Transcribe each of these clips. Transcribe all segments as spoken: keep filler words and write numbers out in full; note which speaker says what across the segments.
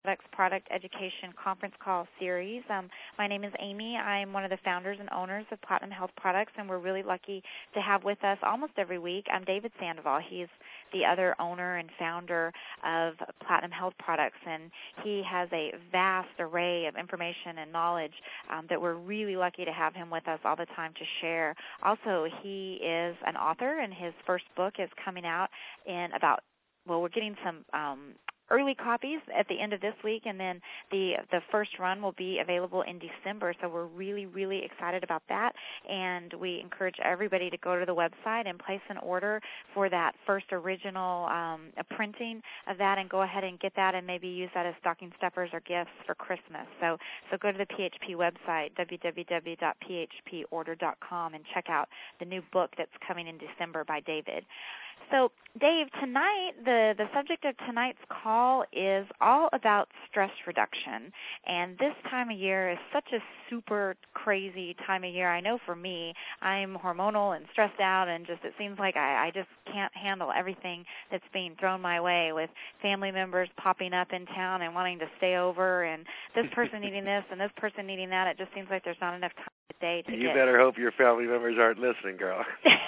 Speaker 1: Products Product Education Conference Call Series. Um, my name is Amy. I'm one of the founders and owners of Platinum Health Products, and we're really lucky to have with us almost every week I'm David Sandoval. He's the other owner and founder of Platinum Health Products, and he has a vast array of information and knowledge um, that we're really lucky to have him with us all the time to share. Also, he is an author, and his first book is coming out in about, well, we're getting some um, early copies at the end of this week, and then the the first run will be available in December. So we're really, really excited about that, and we encourage everybody to go to the website and place an order for that first original um, a printing of that, and go ahead and get that, and maybe use that as stocking stuffers or gifts for Christmas. So so go to the P H P website, w w w dot p h p order dot com, and check out the new book that's coming in December by David. So, Dave, tonight, the, the subject of tonight's call is all about stress reduction. And this time of year is such a super crazy time of year. I know for me, I'm hormonal and stressed out, and just it seems like I, I just can't handle everything that's being thrown my way, with family members popping up in town and wanting to stay over, and this person needing this and this person needing that. It just seems like there's not enough time today to
Speaker 2: You
Speaker 1: get...
Speaker 2: better hope your family members aren't listening, girl.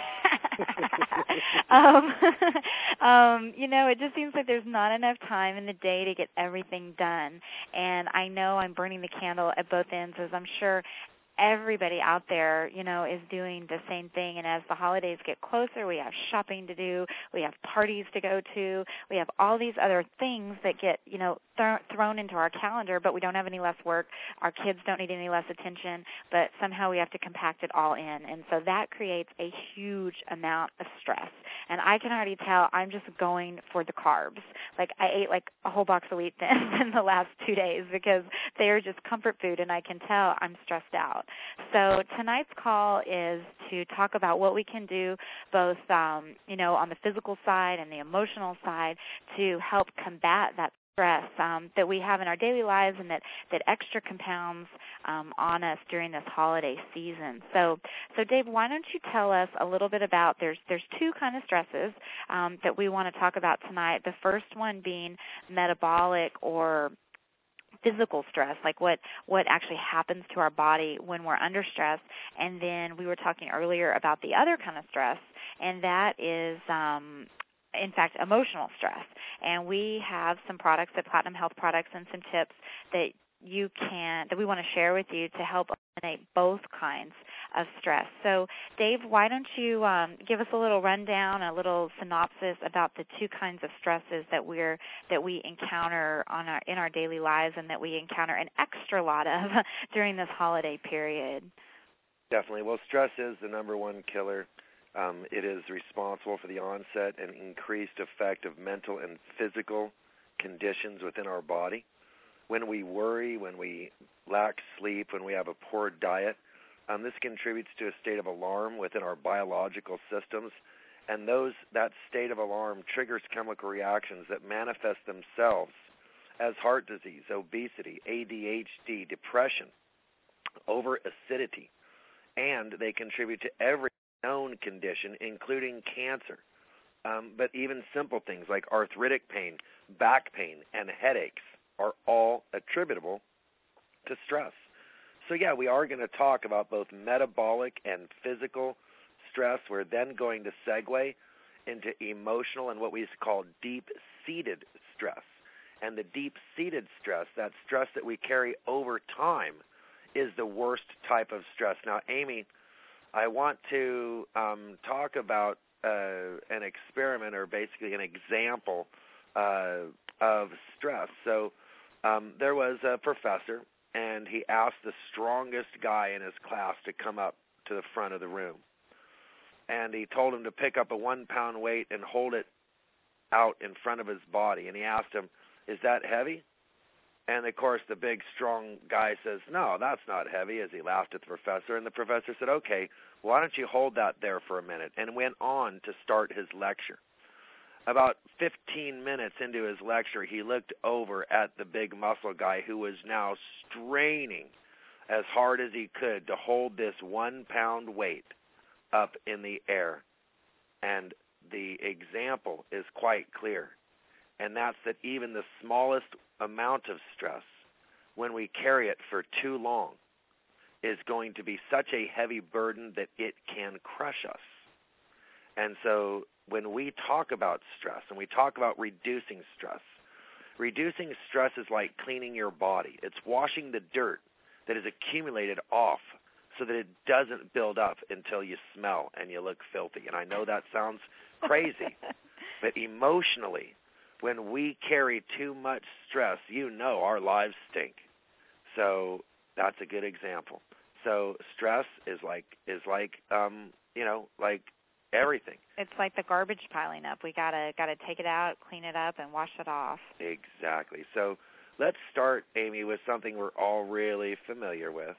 Speaker 1: um, um, you know, it just seems like there's not enough time in the day to get everything done. And I know I'm burning the candle at both ends, as I'm sure everybody out there, you know, is doing the same thing. And as the holidays get closer, we have shopping to do, we have parties to go to, we have all these other things that get, you know, th- thrown into our calendar, but we don't have any less work. Our kids don't need any less attention, but somehow we have to compact it all in. And so that creates a huge amount of stress. And I can already tell I'm just going for the carbs. Like, I ate like a whole box of Wheat Thins in the last two days because they're just comfort food, and I can tell I'm stressed out. So tonight's call is to talk about what we can do both, um, you know, on the physical side and the emotional side to help combat that stress um, that we have in our daily lives, and that, that extra compounds um, on us during this holiday season. So, so Dave, why don't you tell us a little bit about, there's there's two kind of stresses um, that we want to talk about tonight. The first one being metabolic or physical stress, like what, what actually happens to our body when we're under stress. And then we were talking earlier about the other kind of stress, and that is um, in fact, emotional stress. And we have some products at Platinum Health Products and some tips that you can, that we want to share with you to help eliminate both kinds of stress. So, Dave, why don't you um, give us a little rundown, a little synopsis about the two kinds of stresses that we're that we encounter on our in our daily lives, and that we encounter an extra lot of during this holiday period.
Speaker 2: Definitely. Well, stress is the number one killer. Um, it is responsible for the onset and increased effect of mental and physical conditions within our body. When we worry, when we lack sleep, when we have a poor diet, um, this contributes to a state of alarm within our biological systems, and those that state of alarm triggers chemical reactions that manifest themselves as heart disease, obesity, A D H D, depression, over acidity, and they contribute to every known condition, including cancer. Um, but even simple things like arthritic pain, back pain, and headaches are all attributable to stress. So, yeah, we are going to talk about both metabolic and physical stress. We're then going to segue into emotional and what we call deep-seated stress. And the deep-seated stress, that stress that we carry over time, is the worst type of stress. Now, Amy, I want to um, talk about uh, an experiment, or basically an example uh, of stress. So um, there was a professor, and he asked the strongest guy in his class to come up to the front of the room. And he told him to pick up a one-pound weight and hold it out in front of his body. And he asked him, "Is that heavy?" And, of course, the big, strong guy says, "No, that's not heavy," as he laughed at the professor. And the professor said, "Okay, why don't you hold that there for a minute?" and went on to start his lecture. About fifteen minutes into his lecture, he looked over at the big muscle guy, who was now straining as hard as he could to hold this one-pound weight up in the air. And the example is quite clear. and that's that even the smallest amount of stress, when we carry it for too long, is going to be such a heavy burden that it can crush us. And so when we talk about stress and we talk about reducing stress, reducing stress is like cleaning your body. It's washing the dirt that is accumulated off so that it doesn't build up until you smell and you look filthy. And I know that sounds crazy, but emotionally, when we carry too much stress, you know our lives stink. So that's a good example. So stress is like is like um, you know, like everything.
Speaker 1: It's like the garbage piling up. We gotta gotta take it out, clean it up, and wash it off.
Speaker 2: Exactly. So let's start, Amy, with something we're all really familiar with.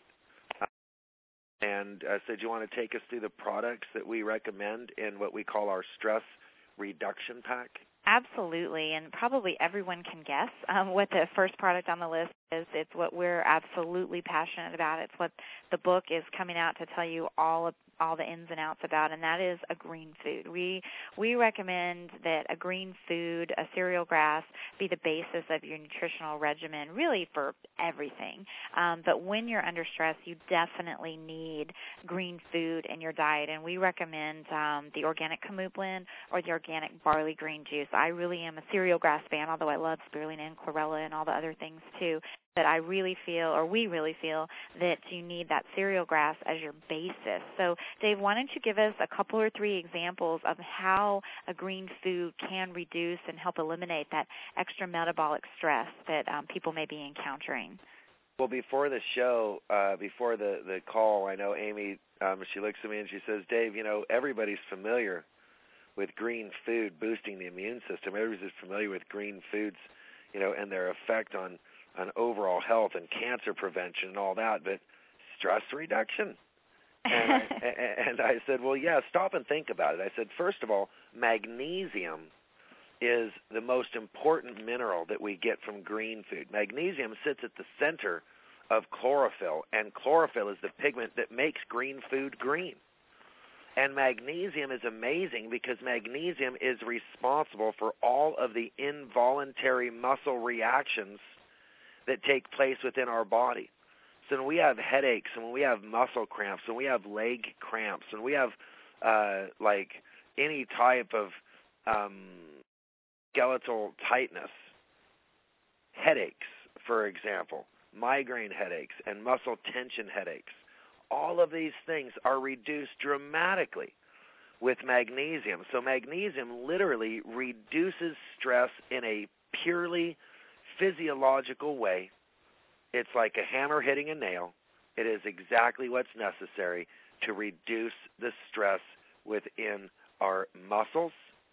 Speaker 2: And uh, so do you want to take us through the products that we recommend in what we call our stress reduction pack?
Speaker 1: Absolutely, and probably everyone can guess um, what the first product on the list is. It's what we're absolutely passionate about. It's what the book is coming out to tell you all of, all the ins and outs about, and that is a green food. We we recommend that a green food, a cereal grass, be the basis of your nutritional regimen, really for everything. Um, but when you're under stress, you definitely need green food in your diet, and we recommend um, the organic Kamut blend or the organic barley green juice. I really am a cereal grass fan, although I love spirulina and chlorella and all the other things too. That I really feel, or we really feel, that you need that cereal grass as your basis. So, Dave, why don't you give us a couple or three examples of how a green food can reduce and help eliminate that extra metabolic stress that um, people may be encountering?
Speaker 2: Well, before the show, uh, before the, the call, I know Amy, um, she looks at me and she says, Dave, you know, everybody's familiar with green food boosting the immune system. Everybody's familiar with green foods, you know, and their effect on on overall health and cancer prevention and all that, but stress reduction. And I, and I said, well, yeah, stop and think about it. I said, first of all, magnesium is the most important mineral that we get from green food. Magnesium sits at the center of chlorophyll, and chlorophyll is the pigment that makes green food green. And magnesium is amazing because magnesium is responsible for all of the involuntary muscle reactions that take place within our body. So when we have headaches, and when we have muscle cramps, when we have leg cramps, when we have uh, like any type of um, skeletal tightness, headaches, for example, migraine headaches, and muscle tension headaches, all of these things are reduced dramatically with magnesium. So magnesium literally reduces stress in a purely physiological way. It's like a hammer hitting a nail. It is exactly what's necessary to reduce the stress within our muscles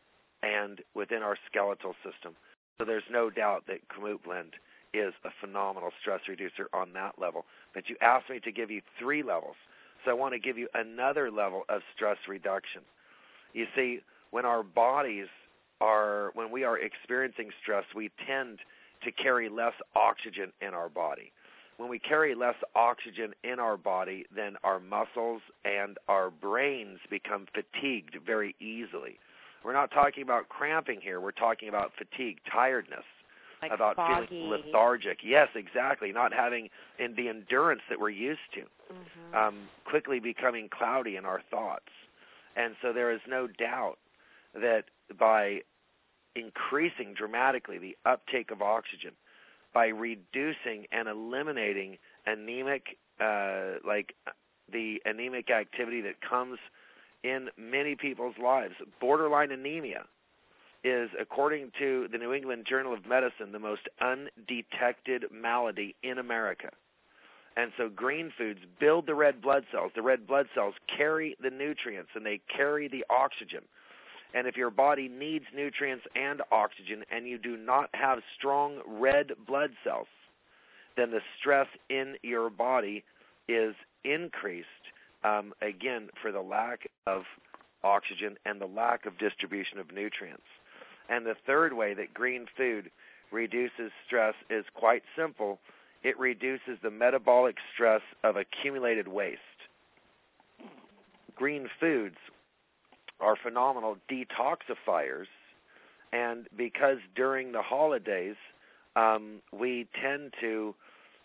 Speaker 2: and within our skeletal system. So there's no doubt that Kamut Blend is a phenomenal stress reducer on that level. But you asked me to give you three levels, so I want to give you another level of stress reduction. You see, when our bodies are, when we are experiencing stress, we tend to carry less oxygen in our body. When we carry less oxygen in our body, then our muscles and our brains become fatigued very easily. We're not talking about cramping here. We're talking about fatigue, tiredness,
Speaker 1: like
Speaker 2: about
Speaker 1: foggy.
Speaker 2: feeling lethargic. Yes, exactly. Not having in the endurance that we're used to.
Speaker 1: Mm-hmm.
Speaker 2: Um, quickly becoming cloudy in our thoughts. And so there is no doubt that by increasing dramatically the uptake of oxygen, by reducing and eliminating anemic, uh, like the anemic activity that comes in many people's lives. Borderline anemia is, according to the New England Journal of Medicine, the most undetected malady in America. And so green foods build the red blood cells. The red blood cells carry the nutrients, and they carry the oxygen. And if your body needs nutrients and oxygen and you do not have strong red blood cells, then the stress in your body is increased, um, again, for the lack of oxygen and the lack of distribution of nutrients. And the third way that green food reduces stress is quite simple. It reduces the metabolic stress of accumulated waste. Green foods are phenomenal detoxifiers And because during the holidays, um, we tend to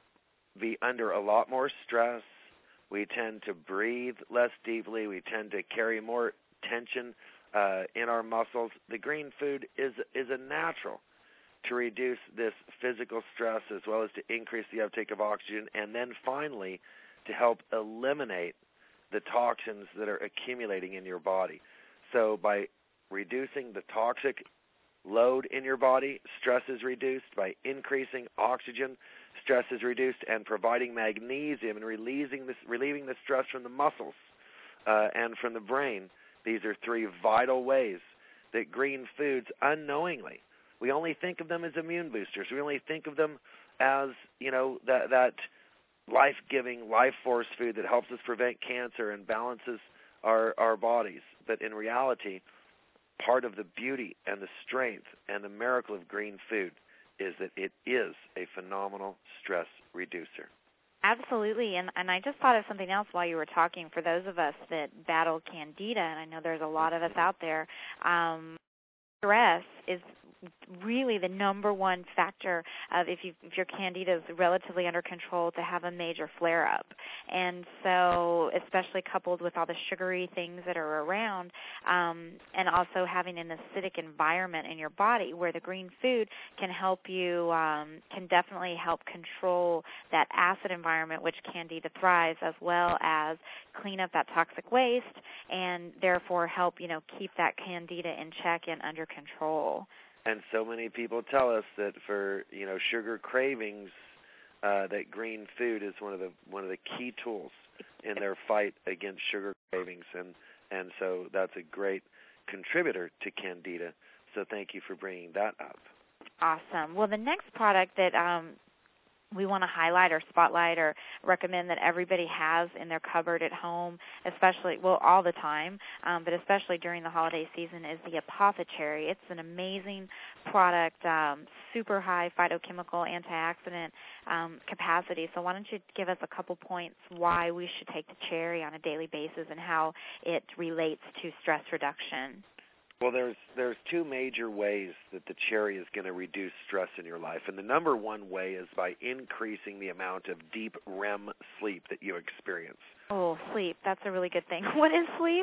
Speaker 2: be under a lot more stress, we tend to breathe less deeply, we tend to carry more tension uh, in our muscles. The green food is is a natural to reduce this physical stress as well as to increase the uptake of oxygen, and then finally to help eliminate the toxins that are accumulating in your body. So by reducing the toxic load in your body, stress is reduced. By increasing oxygen, stress is reduced, and providing magnesium and releasing this, relieving the stress from the muscles uh, and from the brain. These are three vital ways that green foods, unknowingly, we only think of them as immune boosters. We only think of them as, you know, that that life-giving, life force food that helps us prevent cancer and balances our, our bodies. But in reality, part of the beauty and the strength and the miracle of green food is that it is a phenomenal stress reducer.
Speaker 1: Absolutely, and, and I just thought of something else while you were talking. For those of us that battle candida, and I know there's a lot of us out there, um, stress is really the number one factor of if you if your candida is relatively under control to have a major flare up. And so especially coupled with all the sugary things that are around, um, and also having an acidic environment in your body where the green food can help you, um, can definitely help control that acid environment which candida thrives, as well as clean up that toxic waste and therefore help, you know, keep that candida in check and under control.
Speaker 2: And so many people tell us that for, you know, sugar cravings, uh, that green food is one of the one of the key tools in their fight against sugar cravings, and and so that's a great contributor to candida. So thank you for bringing that up.
Speaker 1: Awesome. Well, the next product that um, we want to highlight or spotlight or recommend that everybody has in their cupboard at home, especially, well, all the time, um, but especially during the holiday season, is the Apothecary. It's an amazing product, um, super high phytochemical antioxidant um, capacity. So why don't you give us a couple points why we should take the cherry on a daily basis and how it relates to stress reduction?
Speaker 2: Well, there's there's two major ways that the cherry is going to reduce stress in your life. And the number one way is by increasing the amount of deep R E M sleep that you experience.
Speaker 1: Oh, sleep. That's a really good thing. What is sleep?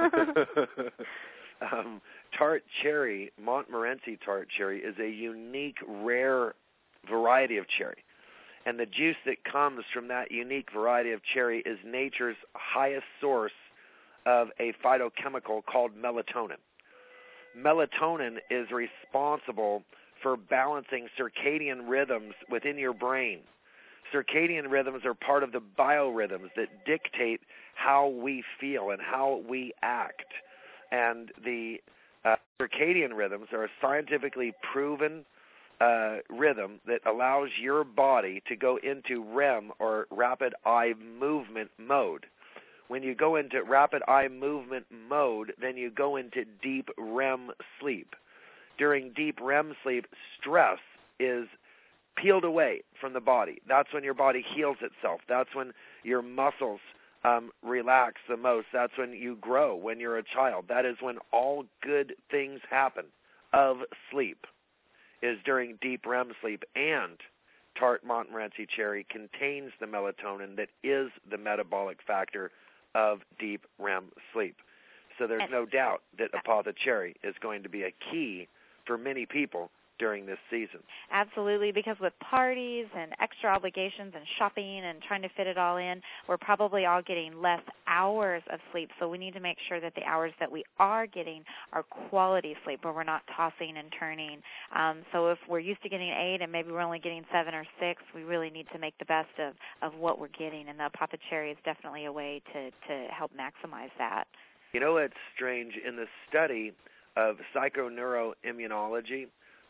Speaker 2: um, tart cherry, Montmorency tart cherry, is a unique, rare variety of cherry. And the juice that comes from that unique variety of cherry is nature's highest source of a phytochemical called melatonin. Melatonin is responsible for balancing circadian rhythms within your brain. Circadian rhythms are part of the biorhythms that dictate how we feel and how we act. And the uh, circadian rhythms are a scientifically proven uh, rhythm that allows your body to go into R E M, or rapid eye movement mode. When you go into rapid eye movement mode, then you go into deep R E M sleep. During deep R E M sleep, stress is peeled away from the body. That's when your body heals itself. That's when your muscles um, relax the most. That's when you grow when you're a child. That is when all good things happen of sleep, is during deep R E M sleep. And tart Montmorency cherry contains the melatonin that is the metabolic factor of deep R E M sleep. So there's no doubt that Apothecary is going to be a key for many people during this season.
Speaker 1: Absolutely, because with parties and extra obligations and shopping and trying to fit it all in, we're probably all getting less hours of sleep. So we need to make sure that the hours that we are getting are quality sleep, where we're not tossing and turning. Um, so if we're used to getting eight and maybe we're only getting seven or six, we really need to make the best of, of what we're getting. And the Apothecary is definitely a way to, to help maximize that.
Speaker 2: You know, it's strange. In the study of psychoneuroimmunology,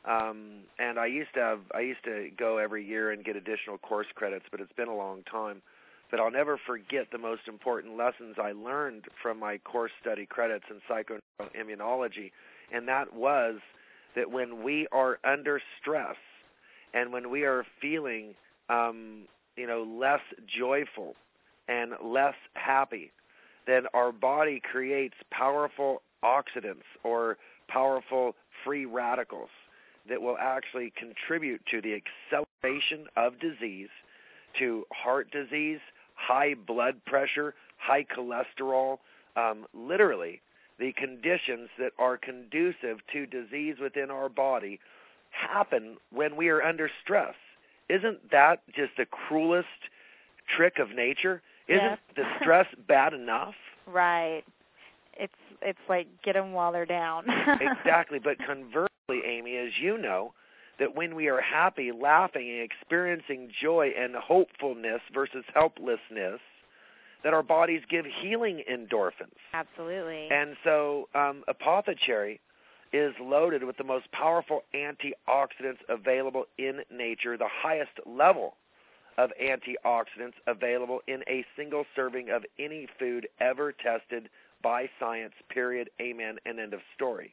Speaker 2: Um, and I used to have, I used to go every year and get additional course credits, but it's been a long time. But I'll never forget the most important lessons I learned from my course study credits in psychoneuroimmunology, and that was that when we are under stress and when we are feeling, um, you know, less joyful and less happy, then our body creates powerful oxidants or powerful free radicals that will actually contribute to the acceleration of disease, to heart disease, high blood pressure, high cholesterol, um, literally the conditions that are conducive to disease within our body happen when we are under stress. Isn't that just the cruelest trick of nature? Isn't
Speaker 1: yes.
Speaker 2: the stress bad enough?
Speaker 1: Right. It's it's like get them while they're down.
Speaker 2: Exactly. But conversely, Amy, as you know, that when we are happy, laughing, and experiencing joy and hopefulness versus helplessness, that our bodies give healing endorphins.
Speaker 1: Absolutely.
Speaker 2: And so um, Apothecary is loaded with the most powerful antioxidants available in nature, the highest level of antioxidants available in a single serving of any food ever tested by science, period, amen, and end of story.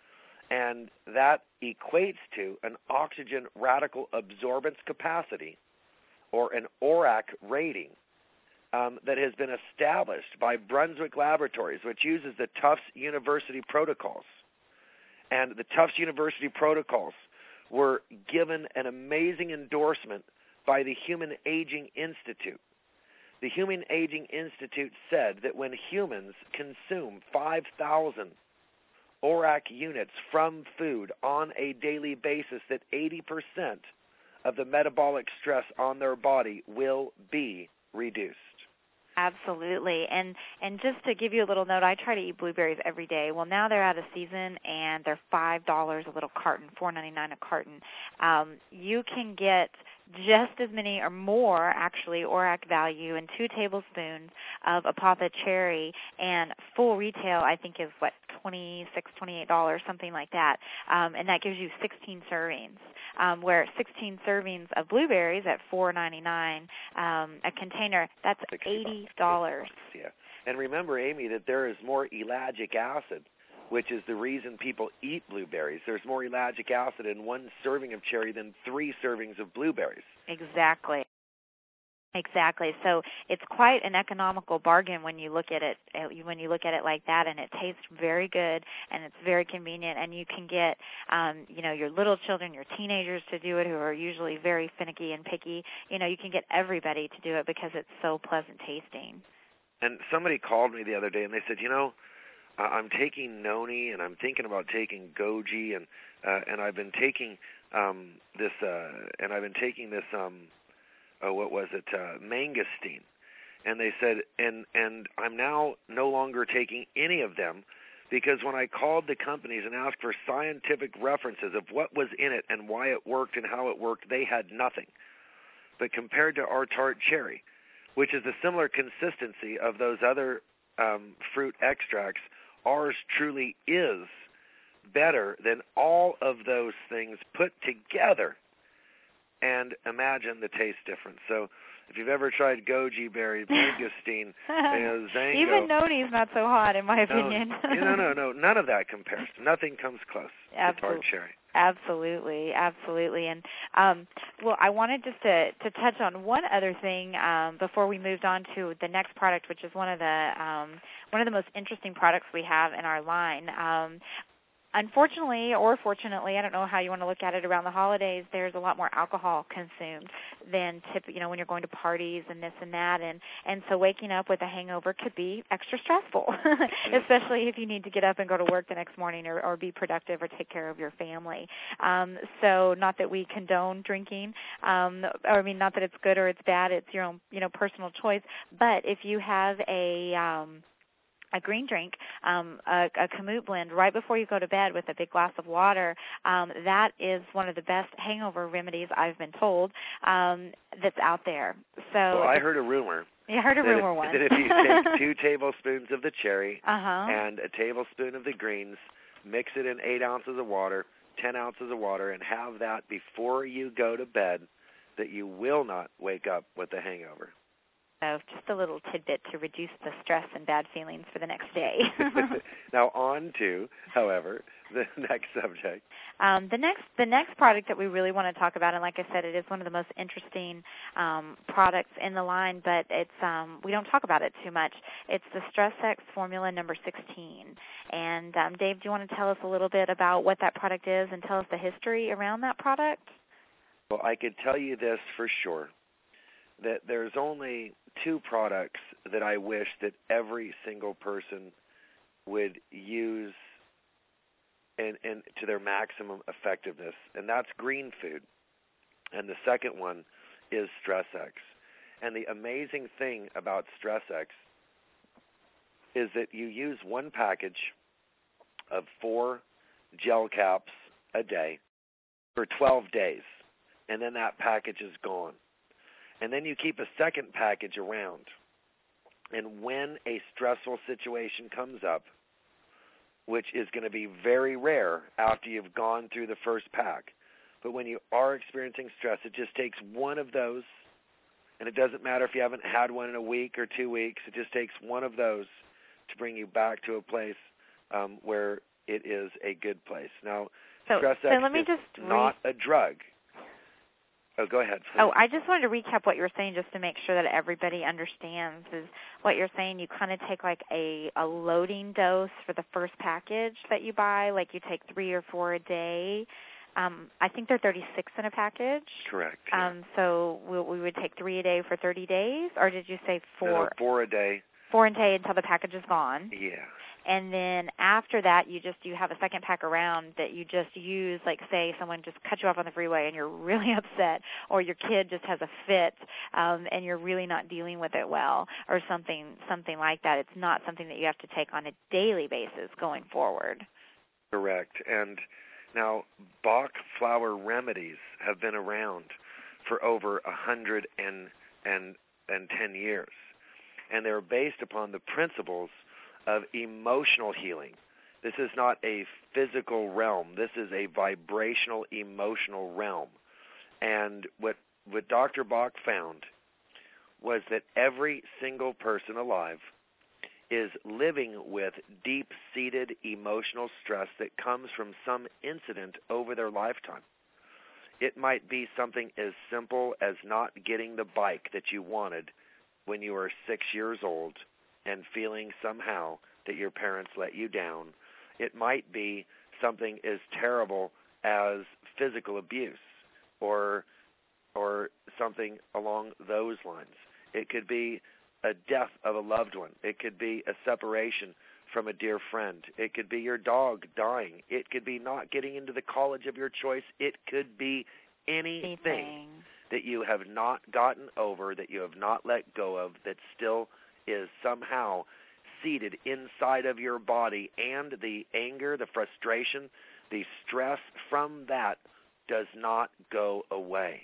Speaker 2: And that equates to an oxygen radical absorbance capacity, or an O R A C rating, um, that has been established by Brunswick Laboratories, which uses the Tufts University protocols. And the Tufts University protocols were given an amazing endorsement by the Human Aging Institute. The Human Aging Institute said that when humans consume five thousand O R A C units from food on a daily basis, that eighty percent of the metabolic stress on their body will be reduced.
Speaker 1: Absolutely. And and just to give you a little note, I try to eat blueberries every day. Well, now they're out of season, and they're five dollars a little carton, four ninety-nine a carton. Um, you can get just as many or more, actually, O R A C value in two tablespoons of Apothecary, and full retail, I think, is, what, twenty-six dollars, twenty-eight dollars, something like that. Um, and that gives you sixteen servings, um, where sixteen servings of blueberries at four ninety-nine um, a container, that's eighty dollars.
Speaker 2: Yeah. And remember, Amy, that there is more ellagic acid, which is the reason people eat blueberries. There's more ellagic acid in one serving of cherry than three servings of blueberries.
Speaker 1: Exactly. Exactly. So it's quite an economical bargain when you look at it when you look at it like that, and it tastes very good, and it's very convenient, and you can get um, you know, your little children, your teenagers to do it, who are usually very finicky and picky. You know, you can get everybody to do it because it's so pleasant tasting.
Speaker 2: And somebody called me the other day, and they said, you know, I'm taking Noni, and I'm thinking about taking Goji, and uh, and I've been taking um, this, uh, and I've been taking this. Um, oh, what was it? Uh, mangosteen, and they said, and and I'm now no longer taking any of them, because when I called the companies and asked for scientific references of what was in it and why it worked and how it worked, they had nothing. But compared to our tart cherry, which is a similar consistency of those other um, fruit extracts, ours truly is better than all of those things put together. And imagine the taste difference. So if you've ever tried goji berry, mangosteen, you know, Zango,
Speaker 1: even Noni's not so hot, in my opinion.
Speaker 2: No, no, no, no, none of that compares. Nothing comes close
Speaker 1: Absolutely.
Speaker 2: to tart cherry.
Speaker 1: Absolutely, absolutely. And, um, well, I wanted just to, to touch on one other thing um, before we moved on to the next product, which is one of the um, one of the most interesting products we have in our line. Um, Unfortunately, or fortunately, I don't know how you want to look at it, around the holidays, there's a lot more alcohol consumed than tip, you know, when you're going to parties and this and that, and and so waking up with a hangover could be extra stressful, especially if you need to get up and go to work the next morning, or, or be productive or take care of your family. Um, so, not that we condone drinking, um, or I mean, not that it's good or it's bad. It's your own, you know, personal choice. But if you have a um, a green drink, um, a, a Kamut blend right before you go to bed with a big glass of water, um, that is one of the best hangover remedies, I've been told, um, that's out there. So
Speaker 2: well, I heard a rumor.
Speaker 1: Yeah, I heard a
Speaker 2: that
Speaker 1: rumor
Speaker 2: if,
Speaker 1: once.
Speaker 2: that if you take two tablespoons of the cherry
Speaker 1: uh-huh.
Speaker 2: and a tablespoon of the greens, mix it in eight ounces of water, ten ounces of water, and have that before you go to bed, that you will not wake up with a hangover.
Speaker 1: So just a little tidbit to reduce the stress and bad feelings for the next day.
Speaker 2: Now on to, however, the next subject.
Speaker 1: Um, the next the next product that we really want to talk about, and like I said, it is one of the most interesting um, products in the line, but it's um, we don't talk about it too much. It's the StressX Formula Number sixteen. And um, Dave, do you want to tell us a little bit about what that product is and tell us the history around that product?
Speaker 2: Well, I could tell you this for sure, that there's only two products that I wish that every single person would use and, and to their maximum effectiveness, and that's green food. And the second one is StressX. And the amazing thing about StressX is that you use one package of four gel caps a day for twelve days, and then that package is gone. And then you keep a second package around. And when a stressful situation comes up, which is going to be very rare after you've gone through the first pack, but when you are experiencing stress, it just takes one of those, and it doesn't matter if you haven't had one in a week or two weeks, it just takes one of those to bring you back to a place um, where it is a good place. Now,
Speaker 1: so,
Speaker 2: StressX
Speaker 1: so let me
Speaker 2: is
Speaker 1: just
Speaker 2: not
Speaker 1: re-
Speaker 2: a drug. Oh, go ahead, please.
Speaker 1: Oh, I just wanted to recap what you were saying just to make sure that everybody understands. Is what you're saying, you kind of take like a, a loading dose for the first package that you buy, like you take three or four a day. Um, I think they're thirty-six in a package.
Speaker 2: Correct. Yeah.
Speaker 1: Um, so we, we would take three a day for thirty days, or did you say four?
Speaker 2: No, no, four a day.
Speaker 1: Four a day until the package is gone.
Speaker 2: Yeah.
Speaker 1: And then after that, you just you have a second pack around that you just use, like say someone just cut you off on the freeway and you're really upset, or your kid just has a fit um, and you're really not dealing with it well, or something something like that. It's not something that you have to take on a daily basis going forward.
Speaker 2: Correct. And now Bach flower remedies have been around for over a hundred and and and ten years, and they're based upon the principles of emotional healing. This is not a physical realm. This is a vibrational, emotional realm. And what what Doctor Bach found was that every single person alive is living with deep-seated emotional stress that comes from some incident over their lifetime. It might be something as simple as not getting the bike that you wanted when you were six years old and feeling somehow that your parents let you down. It might be something as terrible as physical abuse or or something along those lines. It could be a death of a loved one. It could be a separation from a dear friend. It could be your dog dying. It could be not getting into the college of your choice. It could be anything, anything. that you have not gotten over, that you have not let go of, that still is somehow seated inside of your body, and the anger, the frustration, the stress from that does not go away.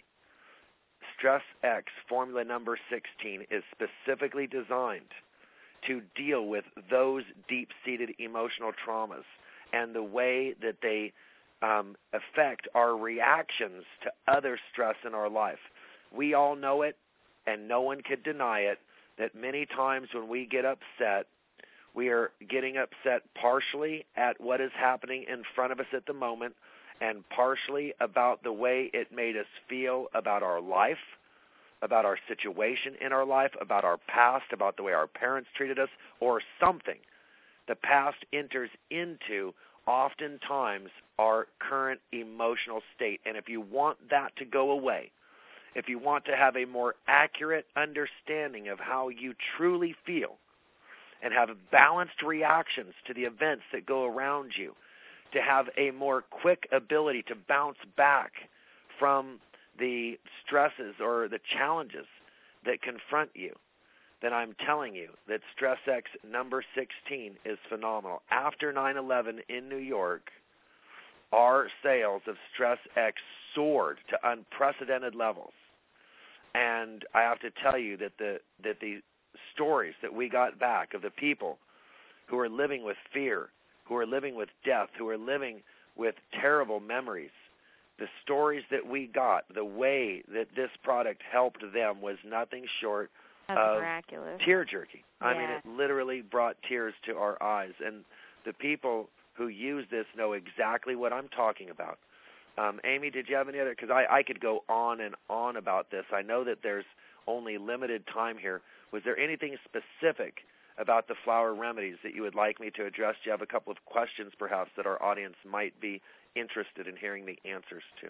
Speaker 2: StressX Formula Number sixteen is specifically designed to deal with those deep-seated emotional traumas and the way that they um, affect our reactions to other stress in our life. We all know it, and no one could deny it, that many times when we get upset, we are getting upset partially at what is happening in front of us at the moment, and partially about the way it made us feel about our life, about our situation in our life, about our past, about the way our parents treated us, or something. The past enters into oftentimes our current emotional state. And if you want that to go away, if you want to have a more accurate understanding of how you truly feel and have balanced reactions to the events that go around you, to have a more quick ability to bounce back from the stresses or the challenges that confront you, then I'm telling you that StressX number sixteen is phenomenal. After nine eleven in New York, our sales of StressX soared to unprecedented levels. And I have to tell you that the that the stories that we got back of the people who are living with fear, who are living with death, who are living with terrible memories, the stories that we got, the way that this product helped them was nothing short
Speaker 1: That's
Speaker 2: of
Speaker 1: miraculous.
Speaker 2: tear jerky.
Speaker 1: Yeah.
Speaker 2: I mean, it literally brought tears to our eyes. And the people who use this know exactly what I'm talking about. Um, Amy, did you have any other? Because I, I could go on and on about this. I know that there's only limited time here. Was there anything specific about the flower remedies that you would like me to address? Do you have a couple of questions, perhaps, that our audience might be interested in hearing the answers to?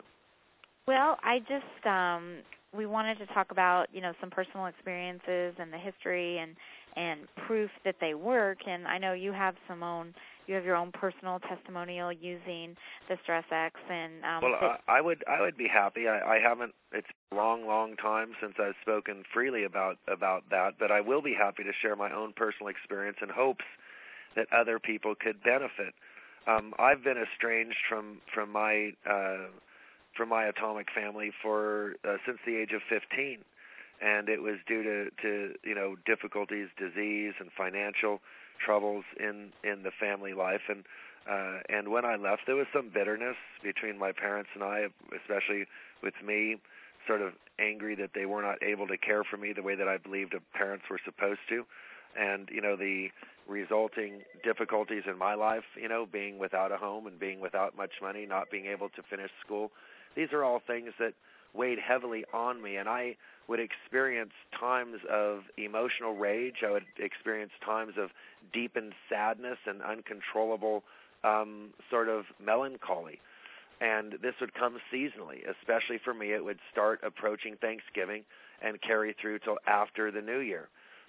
Speaker 1: Well, I just um, we wanted to talk about, you know, some personal experiences and the history and and proof that they work. And I know you have some own, you have your own personal testimonial using the Stress X. And um,
Speaker 2: well,
Speaker 1: that,
Speaker 2: I, I would I would be happy. I, I haven't. It's a long, long time since I've spoken freely about about that, but I will be happy to share my own personal experience in hopes that other people could benefit. Um, I've been estranged from from my uh, from my atomic family for uh, since the age of fifteen, and it was due to, to you know difficulties, disease, and financial troubles in, in the family life. And uh, and when I left, there was some bitterness between my parents and I, especially with me, sort of angry that they were not able to care for me the way that I believed parents were supposed to. And, you know, the resulting difficulties in my life, you know, being without a home and being without much money, not being able to finish school, these are all things that weighed heavily on me. And I would experience times of emotional rage. I would experience times of deepened sadness and uncontrollable um, sort of melancholy. And this would come seasonally. Especially for me, it would start approaching Thanksgiving and carry through till after the New Year.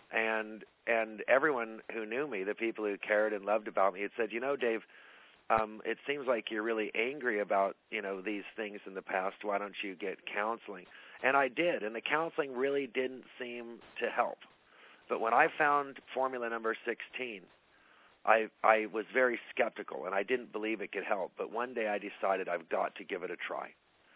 Speaker 2: And and everyone who knew me, the people who cared and loved about me, had said, you know, Dave, um, it seems like you're really angry about, you know, these things in the past. Why don't you get counseling? And I did, and the counseling really didn't seem to help. But when I found formula number sixteen, I I was very skeptical, and I didn't believe it could help. But one day I decided I've got to give it a try.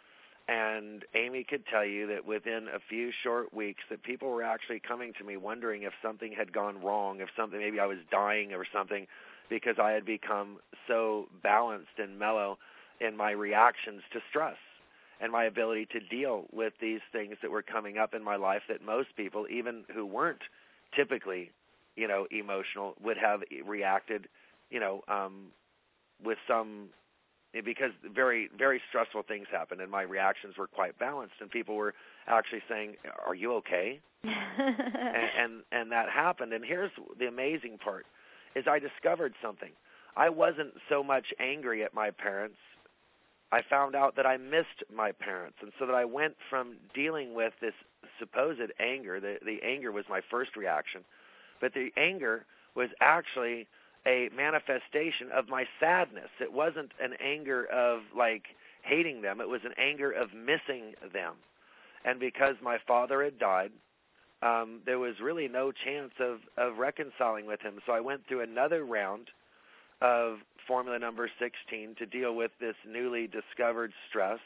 Speaker 2: And Amy could tell you that within a few short weeks that people were actually coming to me wondering if something had gone wrong, if something, maybe I was dying or something, because I had become so balanced and mellow in my reactions to stress and my ability to deal with these things that were coming up in my life that most people, even who weren't typically, you know, emotional, would have reacted, you know, um, with some, because very, very stressful things happened, and my reactions were quite balanced, and people were actually saying, are you okay? and, and and that happened. And here's the amazing part, is I discovered something. I wasn't so much angry at my parents. I found out that I missed my parents, and so that I went from dealing with this supposed anger, the, the anger was my first reaction, but the anger was actually a manifestation of my sadness. It wasn't an anger of, like, hating them. It was an anger of missing them. And because my father had died, um, there was really no chance of, of reconciling with him. So I went through another round of formula number sixteen to deal with this newly discovered stress,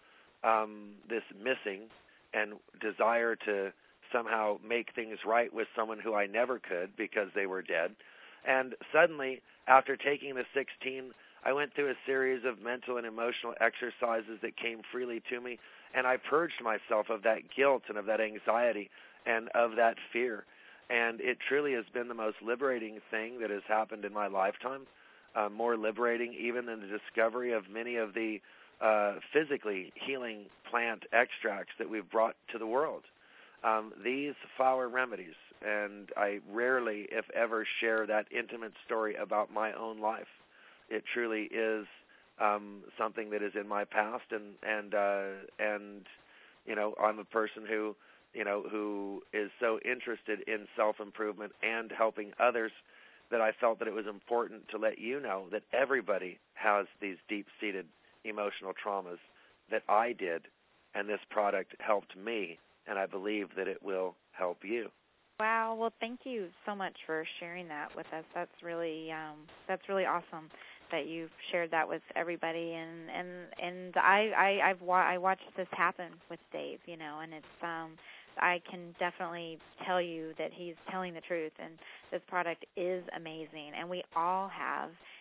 Speaker 2: um, this missing and desire to somehow make things right with someone who I never could because they were dead. And suddenly, after taking the sixteen, I went through a series of mental and emotional exercises that came freely to me, and I purged myself of that guilt and of that anxiety and of that fear. And it truly has been the most liberating thing that has happened in my lifetime, uh, more liberating even than the discovery of many of the uh, physically healing plant extracts that we've brought to the world. Um, these flower remedies, and I rarely, if ever, share that intimate story about my own life. It truly is um, something that is in my past, and and uh, and you know, I'm a person who you know who is so interested in self-improvement and helping others that I felt that it was important to let you know that everybody has these deep-seated emotional traumas that I did, and this product helped me. And I believe that it will help you.
Speaker 1: Wow. Well, thank you so much for sharing that with us. That's really um, that's really awesome that you've shared that with everybody. And and and I I I've wa- I watched this happen with Dave. You know, and it's um, I can definitely tell you that he's telling the truth. And this product is amazing. And we all have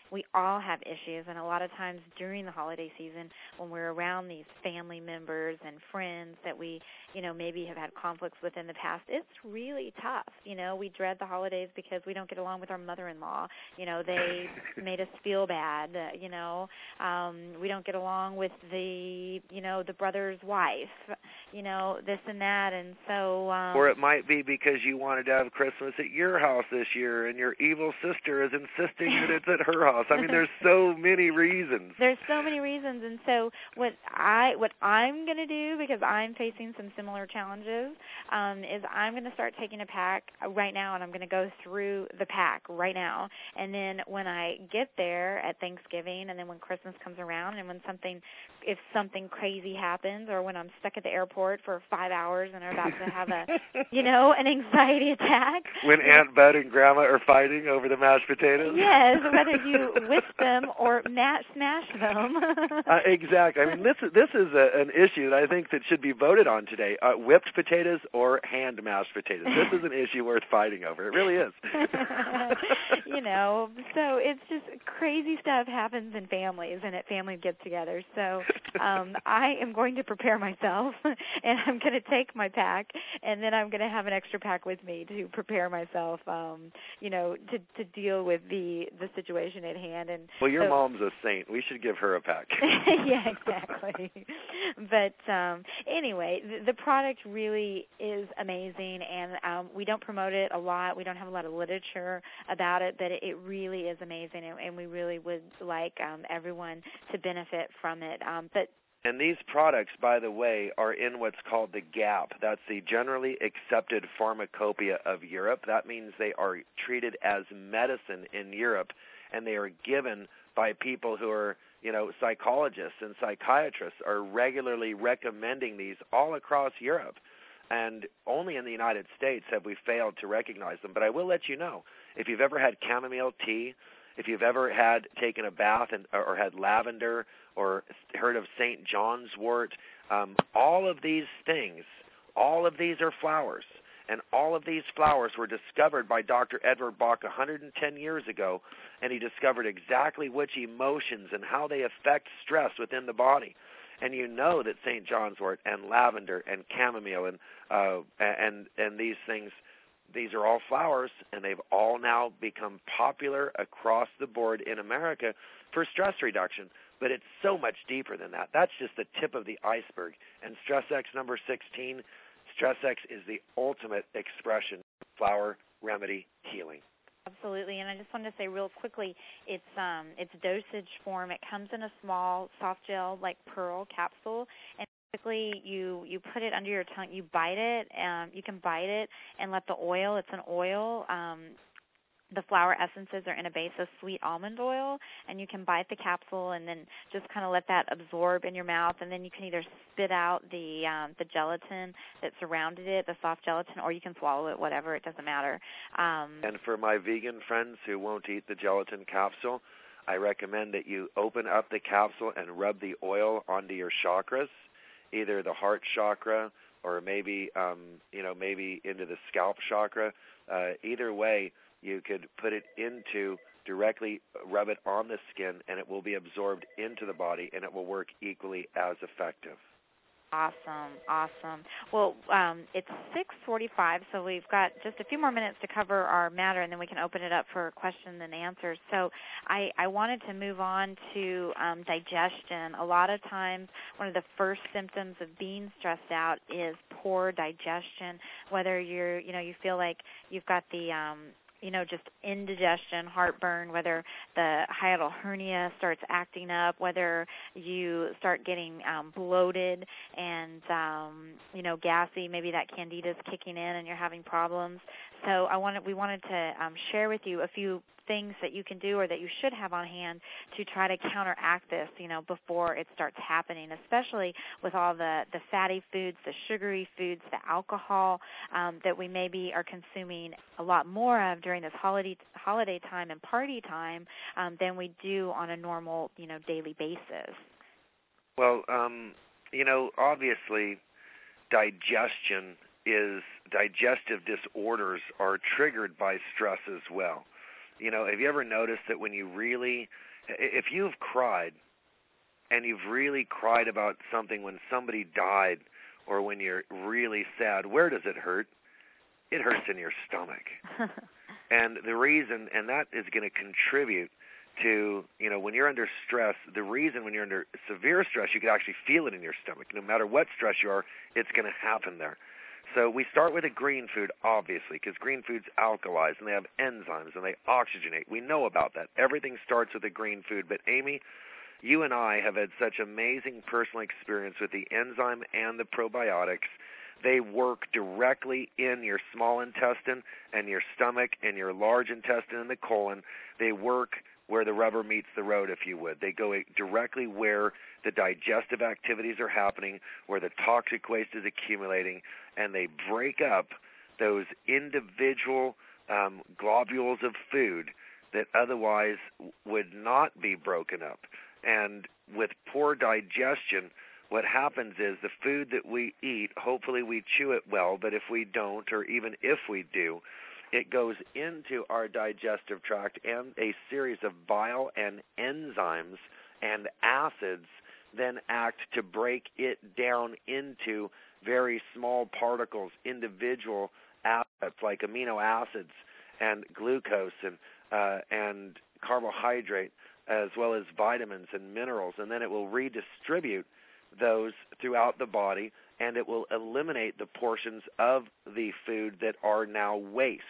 Speaker 1: we all have issues, and a lot of times during the holiday season when we're around these family members and friends that we, you know, maybe have had conflicts with in the past, it's really tough. You know, we dread the holidays because we don't get along with our mother-in-law. You know, they made us feel bad. Uh, you know, um, we don't get along with the, you know, the brother's wife. You know, this and that, and so. Um,
Speaker 2: or it might be because you wanted to have Christmas at your house this year, and your evil sister is insisting that it's at her house. I mean, there's so many reasons.
Speaker 1: There's so many reasons, and so what I what I'm going to do, because I'm facing some similar challenges, um, is I'm going to start taking a pack right now, and I'm going to go through the pack right now. And then when I get there at Thanksgiving, and then when Christmas comes around, and when something, if something crazy happens, or when I'm stuck at the airport for five hours and I'm about to have a, you know, an anxiety attack.
Speaker 2: When Aunt Bud and Grandma are fighting over the mashed potatoes.
Speaker 1: Yes, whether you whisk them or mash, smash them.
Speaker 2: uh, exactly. I mean, this is, this is a, an issue that I think that should be voted on today. Uh, whipped potatoes or hand mashed potatoes. This is an issue worth fighting over. It really is.
Speaker 1: You know, so it's just crazy stuff happens in families and at family get-togethers. So um, I am going to prepare myself, and I'm going to take my pack, and then I'm going to have an extra pack with me to prepare myself, um, you know, to, to deal with the, the situation at hand. And
Speaker 2: well, your
Speaker 1: so,
Speaker 2: mom's a saint. We should give her a pack.
Speaker 1: Yeah, exactly. But um, anyway, the, the product really is amazing, and um, we don't promote it a lot. We don't have a lot of literature about it, but it, it really is amazing, and, and we really would like um, everyone to benefit from it. Um, but
Speaker 2: And these products, by the way, are in what's called the G A P. That's the Generally Accepted Pharmacopoeia of Europe. That means they are treated as medicine in Europe, and they are given by people who are, you know, psychologists and psychiatrists are regularly recommending these all across Europe. And only in the United States have we failed to recognize them. But I will let you know, if you've ever had chamomile tea, if you've ever had taken a bath and, or had lavender or heard of Saint John's wort, um, all of these things, all of these are flowers. And all of these flowers were discovered by Doctor Edward Bach one hundred ten years ago, and he discovered exactly which emotions and how they affect stress within the body. And you know that Saint John's wort and lavender and chamomile and uh, and and these things, these are all flowers, and they've all now become popular across the board in America for stress reduction. But it's so much deeper than that. That's just the tip of the iceberg. And StressX number sixteen, StressX is the ultimate expression of flower remedy healing.
Speaker 1: Absolutely, and I just wanted to say real quickly, it's um, it's dosage form. It comes in a small soft gel like pearl capsule, and basically you you put it under your tongue. You bite it. Um, you can bite it and let the oil. It's an oil. Um, the flower essences are in a base of sweet almond oil, and you can bite the capsule and then just kind of let that absorb in your mouth, and then you can either spit out the um, the gelatin that surrounded it, the soft gelatin, or you can swallow it, whatever, it doesn't matter. Um,
Speaker 2: and for my vegan friends who won't eat the gelatin capsule, I recommend that you open up the capsule and rub the oil onto your chakras, either the heart chakra or maybe, um, you know, maybe into the scalp chakra. Uh, either way, you could put it into, directly rub it on the skin, and it will be absorbed into the body, and it will work equally as effective.
Speaker 1: Awesome, awesome. Well, um, it's six forty-five, so we've got just a few more minutes to cover our matter, and then we can open it up for questions and answers. So I, I wanted to move on to um, digestion. A lot of times one of the first symptoms of being stressed out is poor digestion, whether you're, you know, you feel like you've got the um, you know, just indigestion, heartburn, whether the hiatal hernia starts acting up, whether you start getting um, bloated and, um, you know, gassy, maybe that candida's kicking in and you're having problems. So I wanted, we wanted to um, share with you a few things that you can do or that you should have on hand to try to counteract this, you know, before it starts happening, especially with all the, the fatty foods, the sugary foods, the alcohol um, that we maybe are consuming a lot more of during this holiday holiday time and party time um, than we do on a normal, you know, daily basis.
Speaker 2: Well, um, you know, obviously digestion is, digestive disorders are triggered by stress as well. You know, have you ever noticed that when you really if you've cried and you've really cried about something when somebody died or when you're really sad, where does it hurt? It hurts in your stomach. And the reason, and that is going to contribute to, you know, when you're under stress, the reason when you're under severe stress, you can actually feel it in your stomach. No matter what stress you are, it's going to happen there. So we start with a green food, obviously, because green foods alkalize, and they have enzymes, and they oxygenate. We know about that. Everything starts with a green food. But, Amy, you and I have had such amazing personal experience with the enzyme and the probiotics. They work directly in your small intestine and your stomach and your large intestine and the colon. They work where the rubber meets the road, if you would. They go directly where the digestive activities are happening, where the toxic waste is accumulating, and they break up those individual um, globules of food that otherwise would not be broken up. And with poor digestion, what happens is the food that we eat, hopefully we chew it well, but if we don't, or even if we do, it goes into our digestive tract, and a series of bile and enzymes and acids then act to break it down into very small particles, individual acids like amino acids and glucose and uh, and carbohydrate, as well as vitamins and minerals, and then it will redistribute those throughout the body, and it will eliminate the portions of the food that are now waste.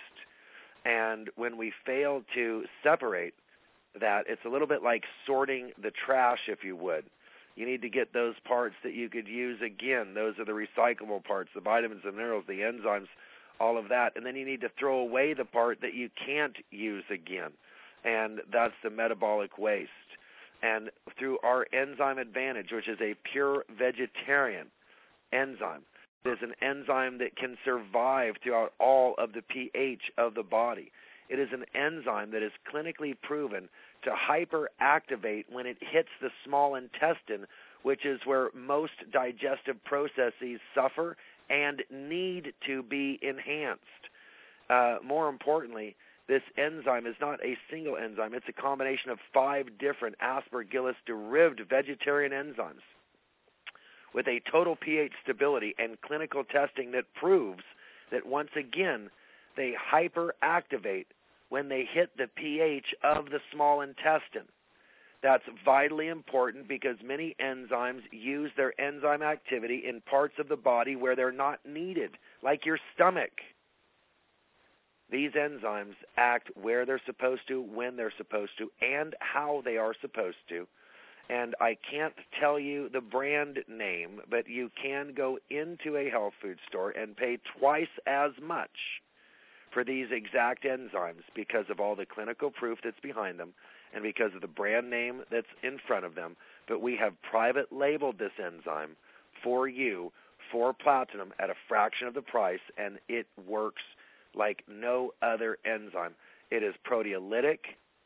Speaker 2: And when we fail to separate that, it's a little bit like sorting the trash, if you would. You need to get those parts that you could use again. Those are the recyclable parts, the vitamins, the minerals, the enzymes, all of that. And then you need to throw away the part that you can't use again, and that's the metabolic waste. And through our enzyme advantage, which is a pure vegetarian enzyme, there's an enzyme that can survive throughout all of the pH of the body. It is an enzyme that is clinically proven to hyperactivate when it hits the small intestine, which is where most digestive processes suffer and need to be enhanced. Uh, more importantly, this enzyme is not a single enzyme. It's a combination of five different aspergillus-derived vegetarian enzymes with a total pH stability and clinical testing that proves that, once again, they hyperactivate when they hit the pH of the small intestine. That's vitally important because many enzymes use their enzyme activity in parts of the body where they're not needed, like your stomach. These enzymes act where they're supposed to, when they're supposed to, and how they are supposed to. And I can't tell you the brand name, but you can go into a health food store and pay twice as much for these exact enzymes because of all the clinical proof that's behind them and because of the brand name that's in front of them. But we have private labeled this enzyme for you for Platinum at a fraction of the price, and it works like no other enzyme. It is proteolytic,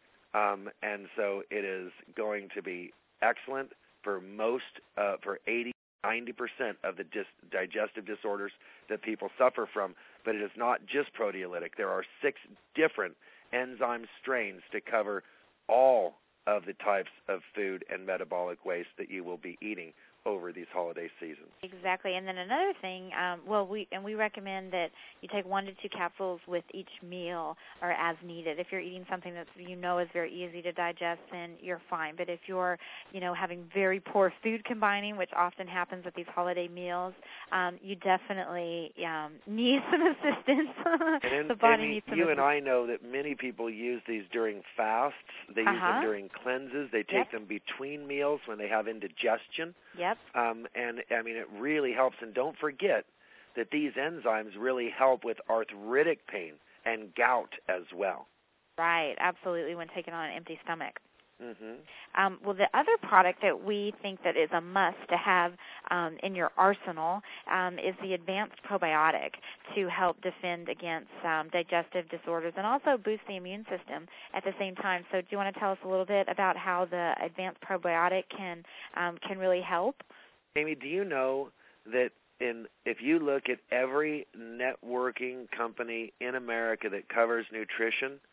Speaker 2: um, and so it is going to be excellent for most, uh, for eighty, ninety percent of the dis- digestive disorders that people suffer from. But it is not just proteolytic. There are six different enzyme strains to cover all of the types of food and metabolic waste that you will be eating over these holiday seasons.
Speaker 1: Exactly. And then another thing, um, well, we and we recommend that you take one to two capsules with each meal or as needed. If you're eating something that you know is very easy to digest, then you're fine. But if you're, you know, having very poor food combining, which often happens at these holiday meals, um, you definitely um, need some assistance.
Speaker 2: And
Speaker 1: the body
Speaker 2: Amy,
Speaker 1: needs some
Speaker 2: you
Speaker 1: assistance.
Speaker 2: and I know that many people use these during fasts. They use
Speaker 1: Uh-huh.
Speaker 2: them during cleanses. They take
Speaker 1: Yep.
Speaker 2: them between meals when they have indigestion.
Speaker 1: Yep.
Speaker 2: Um, and, I mean, it really helps. And don't forget that these enzymes really help with arthritic pain and gout as well.
Speaker 1: Right, absolutely, when taken on an empty stomach.
Speaker 2: Mm-hmm.
Speaker 1: Um, well, the other product that we think that is a must to have um, in your arsenal um, is the Advanced Probiotic to help defend against um, digestive disorders and also boost the immune system at the same time. So do you want to tell us a little bit about how the Advanced Probiotic can um, can really help?
Speaker 2: Amy, do you know that in if you look at every networking company in America that covers nutrition,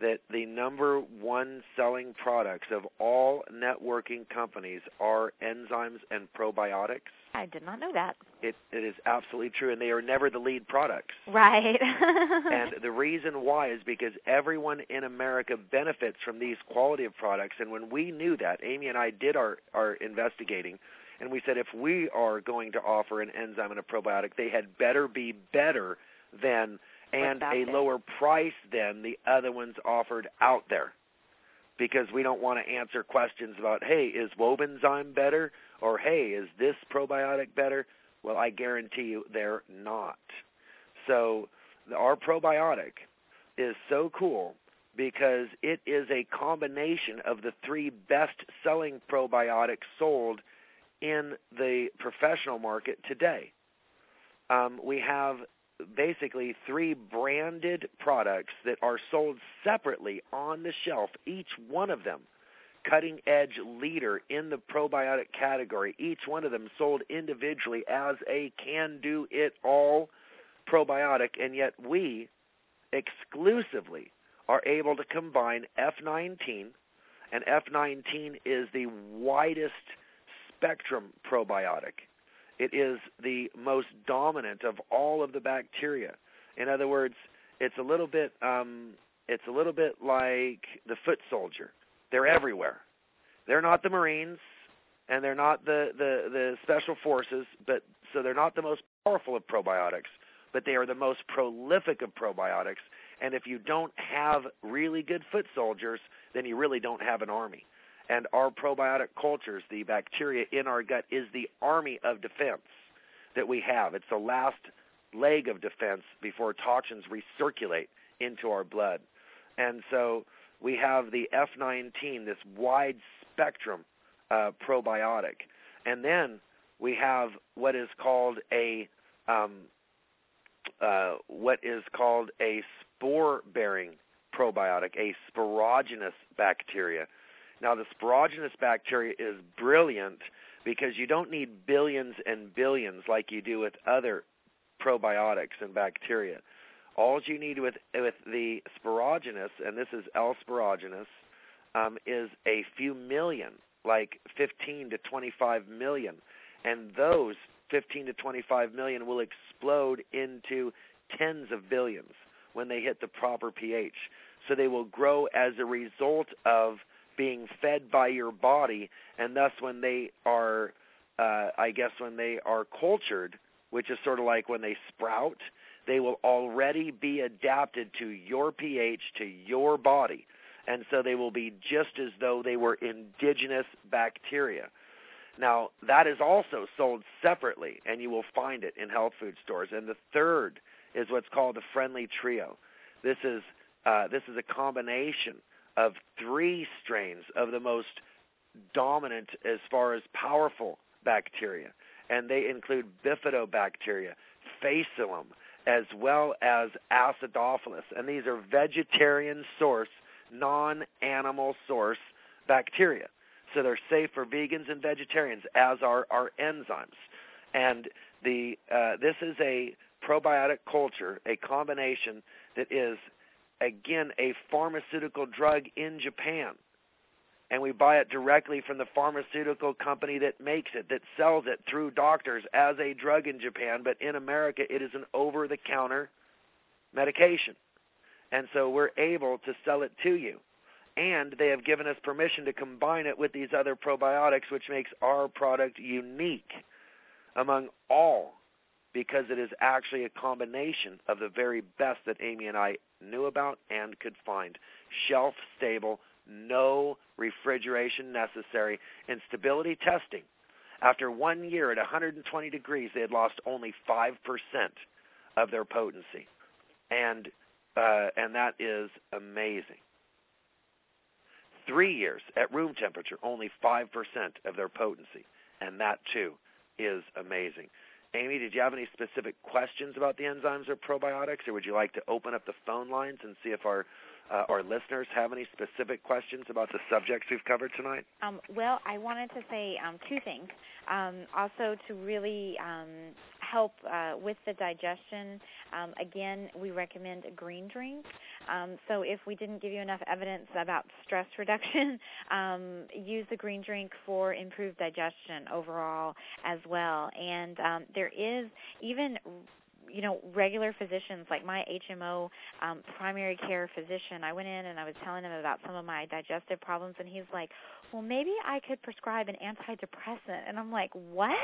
Speaker 2: that the number one selling products of all networking companies are enzymes and probiotics?
Speaker 1: I did not know that.
Speaker 2: It, it is absolutely true, and they are never the lead products.
Speaker 1: Right.
Speaker 2: And the reason why is because everyone in America benefits from these quality of products, and when we knew that, Amy and I did our, our investigating, and we said if we are going to offer an enzyme and a probiotic, they had better be better than and a lower price than the other ones offered out there, because we don't want to answer questions about, hey, is Wobenzyme better? Or, hey, is this probiotic better? Well, I guarantee you they're not. So our probiotic is so cool because it is a combination of the three best-selling probiotics sold in the professional market today. Um, we have basically three branded products that are sold separately on the shelf, each one of them cutting-edge leader in the probiotic category, each one of them sold individually as a can-do-it-all probiotic, and yet we exclusively are able to combine F nineteen, and F nineteen is the widest spectrum probiotic. It is the most dominant of all of the bacteria. In other words, it's a little bit um, it's a little bit like the foot soldier. They're everywhere. They're not the Marines, and they're not the, the, the Special Forces, but so they're not the most powerful of probiotics, but they are the most prolific of probiotics. And if you don't have really good foot soldiers, then you really don't have an army. And our probiotic cultures, the bacteria in our gut, is the army of defense that we have. It's the last leg of defense before toxins recirculate into our blood. And so we have the F nineteen, this wide spectrum uh, probiotic. And then we have what is called a um, uh, what is called a spore-bearing probiotic, a sporogenous bacteria. Now, the sporogenous bacteria is brilliant because you don't need billions and billions like you do with other probiotics and bacteria. All you need with with the sporogenous, and this is L. sporogenous, um, is a few million, like fifteen to twenty-five million. And those fifteen to twenty-five million will explode into tens of billions when they hit the proper pH. So they will grow as a result of being fed by your body, and thus when they are, uh, I guess when they are cultured, which is sort of like when they sprout, they will already be adapted to your pH, to your body, and so they will be just as though they were indigenous bacteria. Now, that is also sold separately, and you will find it in health food stores. And the third is what's called the Friendly Trio. This is uh, this is a combination of three strains of the most dominant as far as powerful bacteria, and they include bifidobacteria, Phaceolum, as well as Acidophilus, and these are vegetarian source, non-animal source bacteria. So they're safe for vegans and vegetarians, as are our enzymes. And the uh, this is a probiotic culture, a combination that is, again, a pharmaceutical drug in Japan. And we buy it directly from the pharmaceutical company that makes it, that sells it through doctors as a drug in Japan. But in America, it is an over-the-counter medication. And so we're able to sell it to you. And they have given us permission to combine it with these other probiotics, which makes our product unique among all, because it is actually a combination of the very best that Amy and I knew about and could find. Shelf-stable, no refrigeration necessary. In stability testing, after one year at one hundred twenty degrees, they had lost only five percent of their potency. And uh, and that is amazing. Three years at room temperature, only five percent of their potency. And that, too, is amazing. Amy, did you have any specific questions about the enzymes or probiotics, or would you like to open up the phone lines and see if our uh, our listeners have any specific questions about the subjects we've covered tonight?
Speaker 1: Um, well, I wanted to say um, two things. Um, also, to really um, help uh, with the digestion, um, again, we recommend a green drink. Um, so if we didn't give you enough evidence about stress reduction, um, use the green drink for improved digestion overall as well. And um, there is even you know, regular physicians, like my H M O um, primary care physician, I went in and I was telling him about some of my digestive problems, and he's like, well, maybe I could prescribe an antidepressant. And I'm like, what?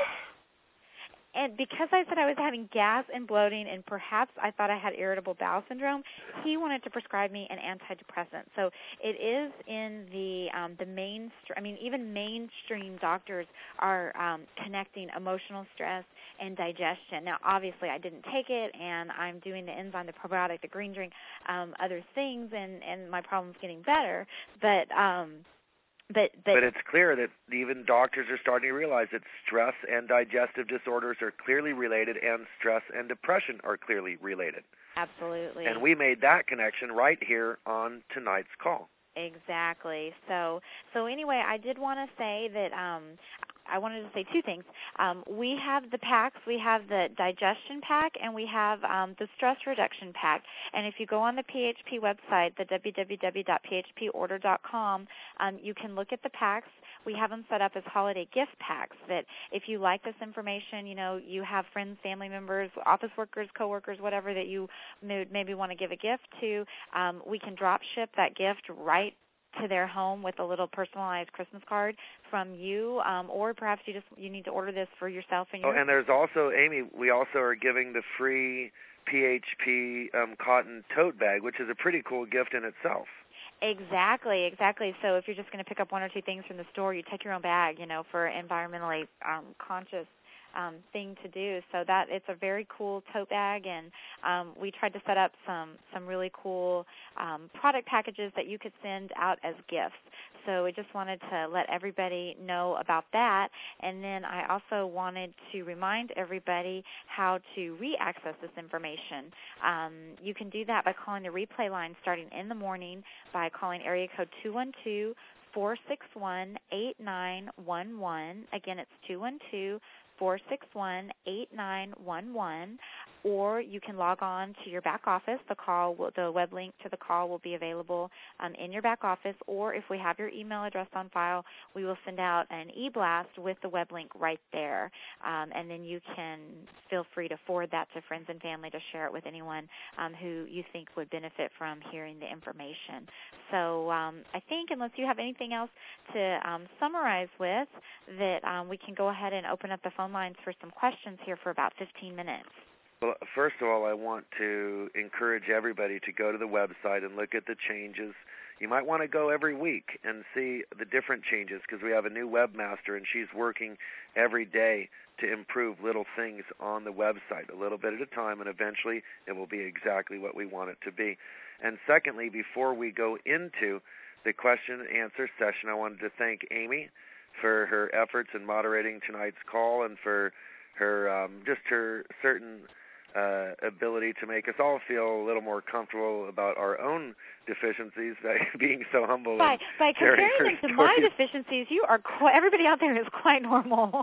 Speaker 1: And because I said I was having gas and bloating and perhaps I thought I had irritable bowel syndrome, he wanted to prescribe me an antidepressant. So it is in the um, the mainstream. I mean, even mainstream doctors are um, connecting emotional stress and digestion. Now, obviously, I didn't take it, and I'm doing the enzyme, the probiotic, the green drink, um, other things, and, and my problem's getting better. But um, But, but
Speaker 2: but it's clear that even doctors are starting to realize that stress and digestive disorders are clearly related, and stress and depression are clearly related.
Speaker 1: Absolutely.
Speaker 2: And we made that connection right here on tonight's call.
Speaker 1: Exactly. So, so anyway, I did want to say that um, I wanted to say two things. Um, we have the packs. We have the digestion pack, and we have um, the stress reduction pack. And if you go on the P H P website, the w w w dot p h p order dot com, um, you can look at the packs. We have them set up as holiday gift packs that if you like this information, you know, you have friends, family members, office workers, coworkers, whatever that you maybe want to give a gift to, um, we can drop ship that gift right to their home with a little personalized Christmas card from you, um, or perhaps you just you need to order this for yourself and your.
Speaker 2: Oh, and there's also, Amy, we also are giving the free P H P um, cotton tote bag, which is a pretty cool gift in itself.
Speaker 1: Exactly, exactly. So if you're just going to pick up one or two things from the store, you take your own bag, you know, for environmentally um, conscious um, thing to do. So that it's a very cool tote bag, and um, we tried to set up some some really cool um, product packages that you could send out as gifts. So we just wanted to let everybody know about that. And then I also wanted to remind everybody how to re-access this information. Um, you can do that by calling the replay line starting in the morning by calling area code two one two, four six one, eight nine one one. Again, it's two one two, four six one, eight nine one one. Or you can log on to your back office. The call, will, the web link to the call will be available um, in your back office. Or if we have your email address on file, we will send out an e-blast with the web link right there. Um, and then you can feel free to forward that to friends and family to share it with anyone um, who you think would benefit from hearing the information. So um, I think unless you have anything else to um, summarize with, that um, we can go ahead and open up the phone lines for some questions here for about fifteen minutes.
Speaker 2: Well, first of all, I want to encourage everybody to go to the website and look at the changes. You might want to go every week and see the different changes because we have a new webmaster, and she's working every day to improve little things on the website, a little bit at a time, and eventually it will be exactly what we want it to be. And secondly, before we go into the question and answer session, I wanted to thank Amy for her efforts in moderating tonight's call and for her um, just her certain Uh, ability to make us all feel a little more comfortable about our own deficiencies by being so humble.
Speaker 1: By,
Speaker 2: and
Speaker 1: by comparing them to my deficiencies, you are quite, everybody out there is quite normal.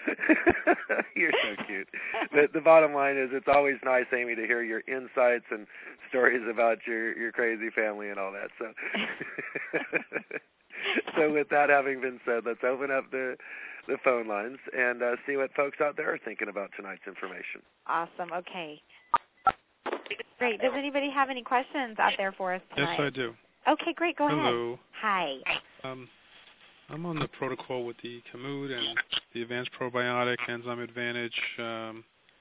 Speaker 2: You're so cute. The, the bottom line is it's always nice, Amy, to hear your insights and stories about your, your crazy family and all that. So, so with that having been said, let's open up the the phone lines and uh, see what folks out there are thinking about tonight's information.
Speaker 1: Awesome. Okay. Great. Does anybody have any questions out there for us tonight?
Speaker 3: Yes, I do.
Speaker 1: Okay, great. Go
Speaker 3: Hello.
Speaker 1: ahead.
Speaker 3: Hello.
Speaker 1: Hi.
Speaker 3: Um, I'm on the protocol with the Kamut and the Advanced Probiotic, Enzyme Advantage, um,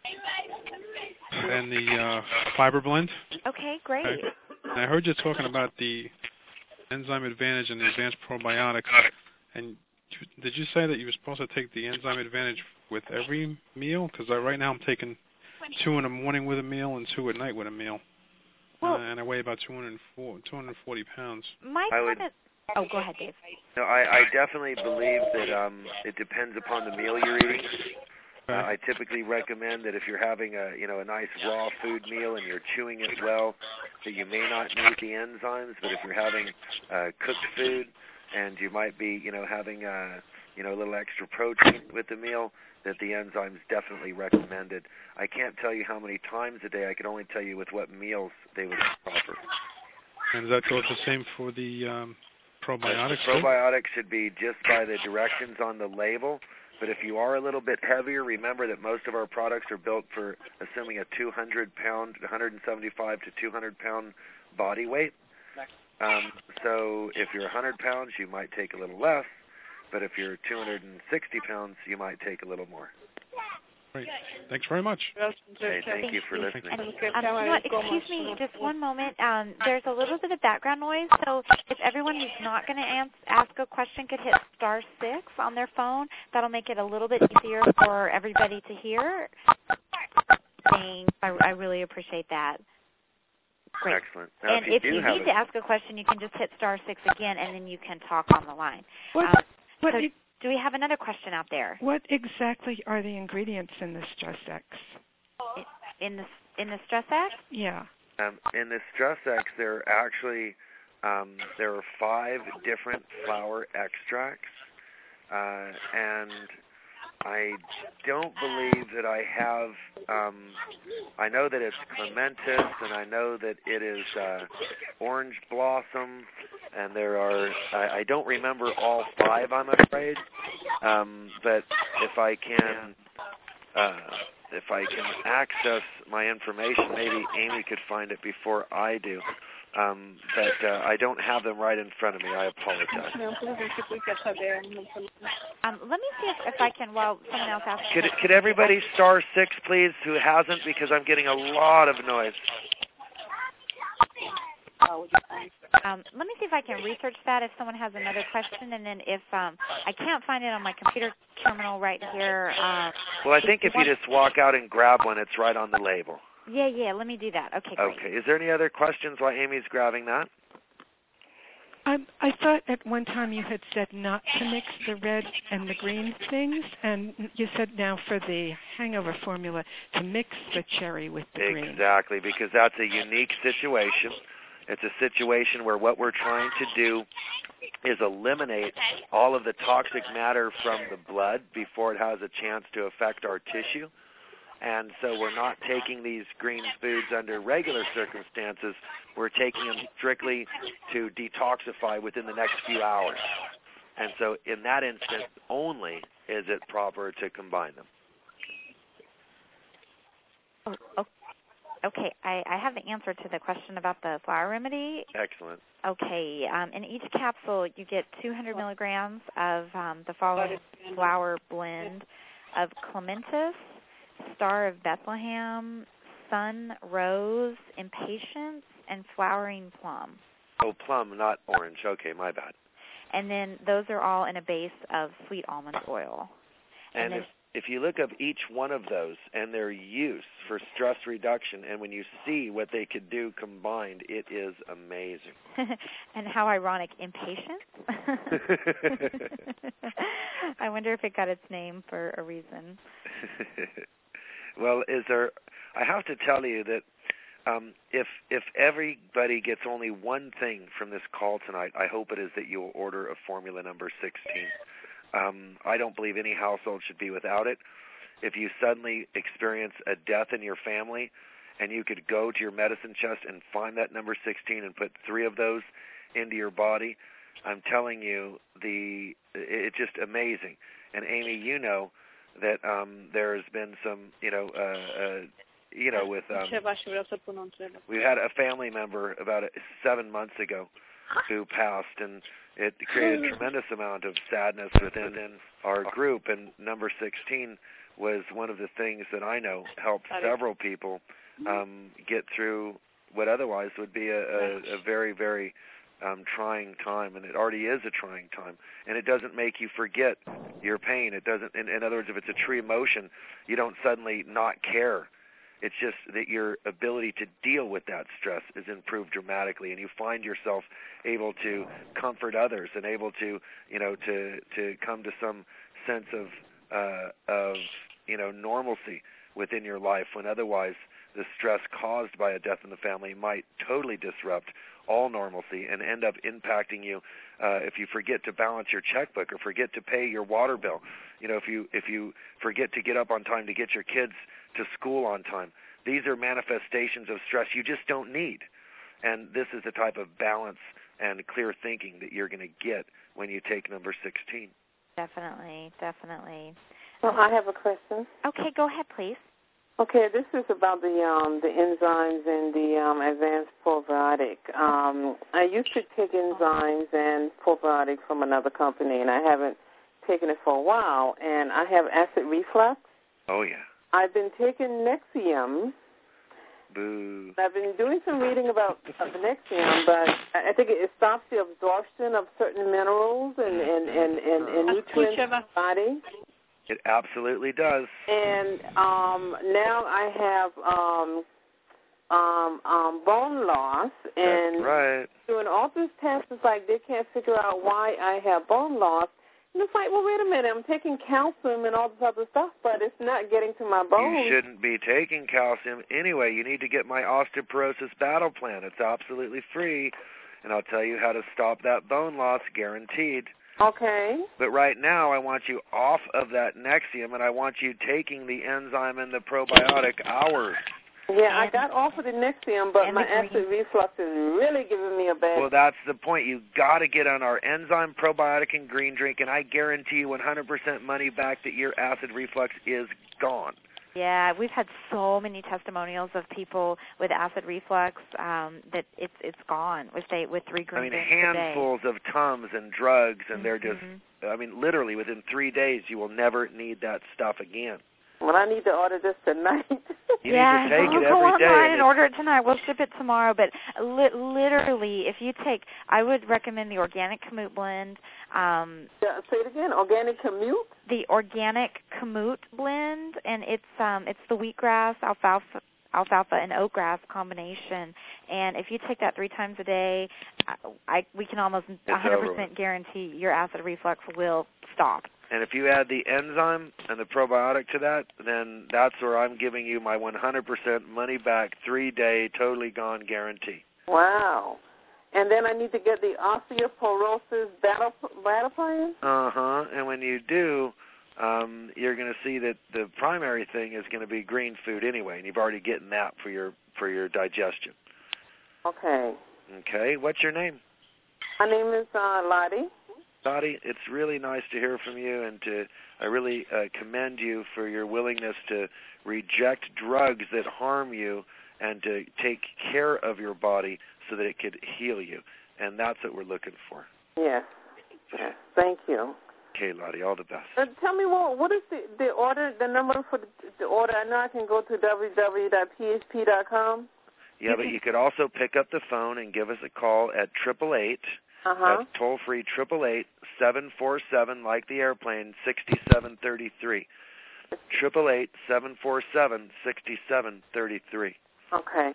Speaker 3: and the uh, Fiber Blend.
Speaker 1: Okay, great.
Speaker 3: Okay. And I heard you talking about the Enzyme Advantage and the Advanced Probiotics, and did you say that you were supposed to take the Enzyme Advantage with every meal? Because right now I'm taking two in the morning with a meal and two at night with a meal. Well, uh, and I weigh about two hundred forty pounds.
Speaker 1: My
Speaker 2: I would,
Speaker 1: oh, go ahead, Dave.
Speaker 2: No, I, I definitely believe that um, it depends upon the meal you're eating.
Speaker 3: Okay.
Speaker 2: Uh, I typically recommend that if you're having a you know a nice raw food meal and you're chewing it well, that you may not need the enzymes. But if you're having uh, cooked food and you might be, you know, having, uh, you know, a little extra protein with the meal, that the enzyme's definitely recommended. I can't tell you how many times a day. I can only tell you with what meals they would be proper.
Speaker 3: And does that go the same for the um, probiotics?
Speaker 2: The probiotics should be just by the directions on the label. But if you are a little bit heavier, remember that most of our products are built for assuming a two hundred pound, one seventy-five to two hundred pound body weight. Um, so if you're one hundred pounds, you might take a little less. But if you're two hundred sixty pounds, you might take a little more.
Speaker 3: Great. Thanks very much.
Speaker 2: Okay, thank you for listening.
Speaker 1: And, um, you know what, excuse me, just one moment. Um, there's a little bit of background noise, so if everyone who's not going to ask a question could hit star six on their phone, that'll make it a little bit easier for everybody to hear. Thanks. I, I really appreciate that. Great.
Speaker 2: Excellent. Now,
Speaker 1: and
Speaker 2: if you,
Speaker 1: if
Speaker 2: do
Speaker 1: you
Speaker 2: have
Speaker 1: need
Speaker 2: a...
Speaker 1: to ask a question, you can just hit star six again, and then you can talk on the line.
Speaker 4: What,
Speaker 1: um,
Speaker 4: what
Speaker 1: so
Speaker 4: e-
Speaker 1: do we have another question out there?
Speaker 4: What exactly are the ingredients in the Stress X?
Speaker 1: In the in the Stress X?
Speaker 4: Yeah.
Speaker 2: Um, in the Stress X, there are actually um, there are five different flower extracts, uh, and I don't believe that I have. Um, I know that it's clematis, and I know that it is uh, orange blossom, and there are. I, I don't remember all five, I'm afraid. Um, but if I can, uh, if I can access my information, maybe Amy could find it before I do. Um, but uh, I don't have them right in front of me. I apologize.
Speaker 1: Um, let me see if, if I can, while someone else asks.
Speaker 2: Could, could everybody star six, please, who hasn't, because I'm getting a lot of noise.
Speaker 1: Um, let me see if I can research that if someone has another question, and then if um, I can't find it on my computer terminal right here. Uh,
Speaker 2: well, I think if you just walk out and grab one, it's right on the label.
Speaker 1: Yeah, yeah, let me do that. Okay, great.
Speaker 2: Okay. Is there any other questions while Amy's grabbing that?
Speaker 4: I, I thought at one time you had said not to mix the red and the green things, and you said now for the hangover formula to mix the cherry with the green.
Speaker 2: Exactly, because that's a unique situation. It's a situation where what we're trying to do is eliminate all of the toxic matter from the blood before it has a chance to affect our tissue. And so we're not taking these green foods under regular circumstances. We're taking them strictly to detoxify within the next few hours. And so in that instance only is it proper to combine them.
Speaker 1: Oh, okay, I, I have the answer to the question about the flower remedy.
Speaker 2: Excellent.
Speaker 1: Okay, um, in each capsule you get two hundred milligrams of um, the following flower blend of clematis, Star of Bethlehem, Sun Rose, Impatience, and Flowering Plum.
Speaker 2: Oh, plum, not orange. Okay, my bad.
Speaker 1: And then those are all in a base of sweet almond oil.
Speaker 2: And,
Speaker 1: and then,
Speaker 2: if, if you look up each one of those and their use for stress reduction, and when you see what they could do combined, it is amazing.
Speaker 1: And how ironic, Impatience? I wonder if it got its name for a reason.
Speaker 2: Well, is there? I have to tell you that um, if if everybody gets only one thing from this call tonight, I hope it is that you will order a formula number sixteen. Um, I don't believe any household should be without it. If you suddenly experience a death in your family, and you could go to your medicine chest and find that number sixteen and put three of those into your body, I'm telling you, the it's just amazing. And Amy, you know that um, there's been some, you know, uh, uh, you know, with um, we had a family member about seven months ago who passed, and it created a tremendous amount of sadness within our group. And number sixteen was one of the things that I know helped several people um, get through what otherwise would be a, a, a very, very Um, trying time, and it already is a trying time, and it doesn't make you forget your pain. It doesn't, in, in other words, if it's a true emotion, you don't suddenly not care. It's just that your ability to deal with that stress is improved dramatically, and you find yourself able to comfort others and able to, you know, to to come to some sense of uh, of you know normalcy within your life when otherwise the stress caused by a death in the family might totally disrupt all normalcy and end up impacting you uh, if you forget to balance your checkbook or forget to pay your water bill. You know, if you if you forget to get up on time to get your kids to school on time. These are manifestations of stress you just don't need. And this is the type of balance and clear thinking that you're going to get when you take number sixteen.
Speaker 1: Definitely, definitely.
Speaker 5: Well, I have a question.
Speaker 1: Okay, go ahead, please.
Speaker 5: Okay, this is about the um, the enzymes in the um, advanced probiotic. Um, I used to take enzymes and probiotic from another company, and I haven't taken it for a while, and I have acid reflux.
Speaker 2: Oh, yeah.
Speaker 5: I've been taking Nexium.
Speaker 2: Boo.
Speaker 5: I've been doing some reading about uh, Nexium, but I think it stops the absorption of certain minerals and, and, and, and, and nutrients in the body.
Speaker 2: It absolutely does.
Speaker 5: And um, now I have um, um, um, bone loss. And
Speaker 2: That's right.
Speaker 5: doing all this tests, it's like they can't figure out why I have bone loss. And it's like, well, wait a minute, I'm taking calcium and all this other stuff, but it's not getting to my bones.
Speaker 2: You shouldn't be taking calcium anyway. You need to get my osteoporosis battle plan. It's absolutely free, and I'll tell you how to stop that bone loss, guaranteed.
Speaker 5: Okay.
Speaker 2: But right now, I want you off of that Nexium, and I want you taking the enzyme and the probiotic hours.
Speaker 5: Yeah, I got off of the Nexium, but my acid reflux is really giving me a bad...
Speaker 2: Well, that's the point. You've got to get on our enzyme, probiotic, and green drink, and I guarantee you one hundred percent money back that your acid reflux is gone.
Speaker 1: Yeah, we've had so many testimonials of people with acid reflux um, that it's it's gone with they with three green
Speaker 2: I mean,
Speaker 1: drinks
Speaker 2: handfuls
Speaker 1: a day.
Speaker 2: of Tums and drugs, and
Speaker 1: mm-hmm.
Speaker 2: they're just, I mean, literally within three days, you will never need that stuff again.
Speaker 5: Well, I need to order this tonight.
Speaker 2: You
Speaker 1: yeah,
Speaker 2: need to take
Speaker 1: go,
Speaker 2: it every
Speaker 1: go online
Speaker 2: day.
Speaker 1: and order it tonight. We'll ship it tomorrow. But li- literally, if you take, I would recommend the Organic Kamut blend. Um,
Speaker 5: yeah, say it again. Organic Kamut.
Speaker 1: The Organic Kamut blend, and it's um, it's the wheatgrass, alfalfa, alfalfa, and oatgrass combination. And if you take that three times a day, I, I we can almost one hundred percent guarantee your acid reflux will stop.
Speaker 2: And if you add the enzyme and the probiotic to that, then that's where I'm giving you my one hundred percent money back, three-day, totally gone guarantee.
Speaker 5: Wow. And then I need to get the osteoporosis battle, battle plan?
Speaker 2: Uh-huh. And when you do, um, you're going to see that the primary thing is going to be green food anyway, and you've already gotten that for your for your digestion.
Speaker 5: Okay.
Speaker 2: Okay. What's your name?
Speaker 5: My name is uh, Lottie.
Speaker 2: Dottie, it's really nice to hear from you, and to I really uh, commend you for your willingness to reject drugs that harm you and to take care of your body so that it could heal you. And that's what we're looking for.
Speaker 5: Yes. Yes. Thank you.
Speaker 2: Okay, Lottie, all the best.
Speaker 5: Uh, tell me, what what is the, the order, the number for the, the order? I know I can go to w w w dot p h p dot com.
Speaker 2: Yeah, but you could also pick up the phone and give us a call at triple eight.
Speaker 5: Uh-huh.
Speaker 2: That's toll-free, triple eight, seven four seven, like the airplane, sixty-seven thirty-three. triple eight, seven four seven, sixty-seven thirty-three.
Speaker 5: Okay.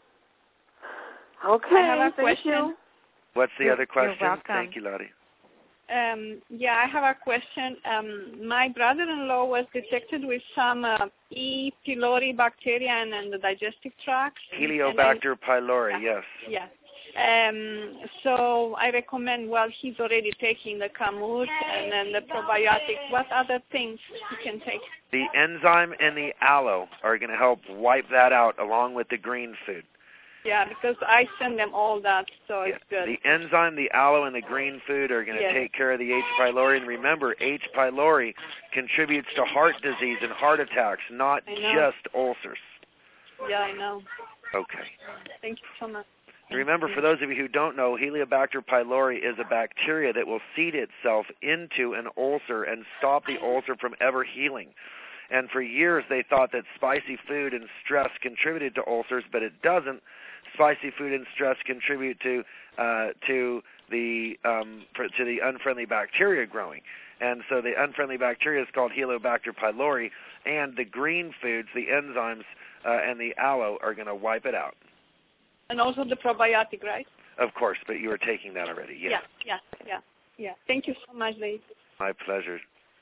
Speaker 5: Okay,
Speaker 6: I have a
Speaker 5: thank
Speaker 6: question.
Speaker 5: you.
Speaker 2: What's the
Speaker 1: You're,
Speaker 2: other question?
Speaker 1: You're welcome.
Speaker 2: Thank you, Lottie.
Speaker 6: Um, yeah, I have a question. Um, my brother-in-law was detected with some uh, E. pylori bacteria in, in the digestive tract.
Speaker 2: Heliobacter
Speaker 6: I,
Speaker 2: pylori, yes.
Speaker 6: Yeah. Um, so I recommend, well, he's already taking the Kamut and then the probiotic. What other things he can take?
Speaker 2: The enzyme and the aloe are going to help wipe that out along with the green food.
Speaker 6: Yeah, because I send them all that, so
Speaker 2: Yeah.
Speaker 6: it's good.
Speaker 2: The enzyme, the aloe, and the green food are going to
Speaker 6: Yes.
Speaker 2: take care of the H. pylori. And remember, H. pylori contributes to heart disease and heart attacks, not just ulcers.
Speaker 6: Yeah, I know.
Speaker 2: Okay.
Speaker 6: Thank you so much.
Speaker 2: Remember, for those of you who don't know, Heliobacter pylori is a bacteria that will seed itself into an ulcer and stop the ulcer from ever healing. And for years, they thought that spicy food and stress contributed to ulcers, but it doesn't. Spicy food and stress contribute to uh, to the um, for, to the unfriendly bacteria growing. And so the unfriendly bacteria is called Heliobacter pylori, and the green foods, the enzymes, uh, and the aloe are going to wipe it out.
Speaker 6: And also the probiotic, right?
Speaker 2: Of course, but you are taking that already, yes.
Speaker 6: Yeah, yeah, yeah, yeah. Thank you so much, Dave.
Speaker 2: My pleasure.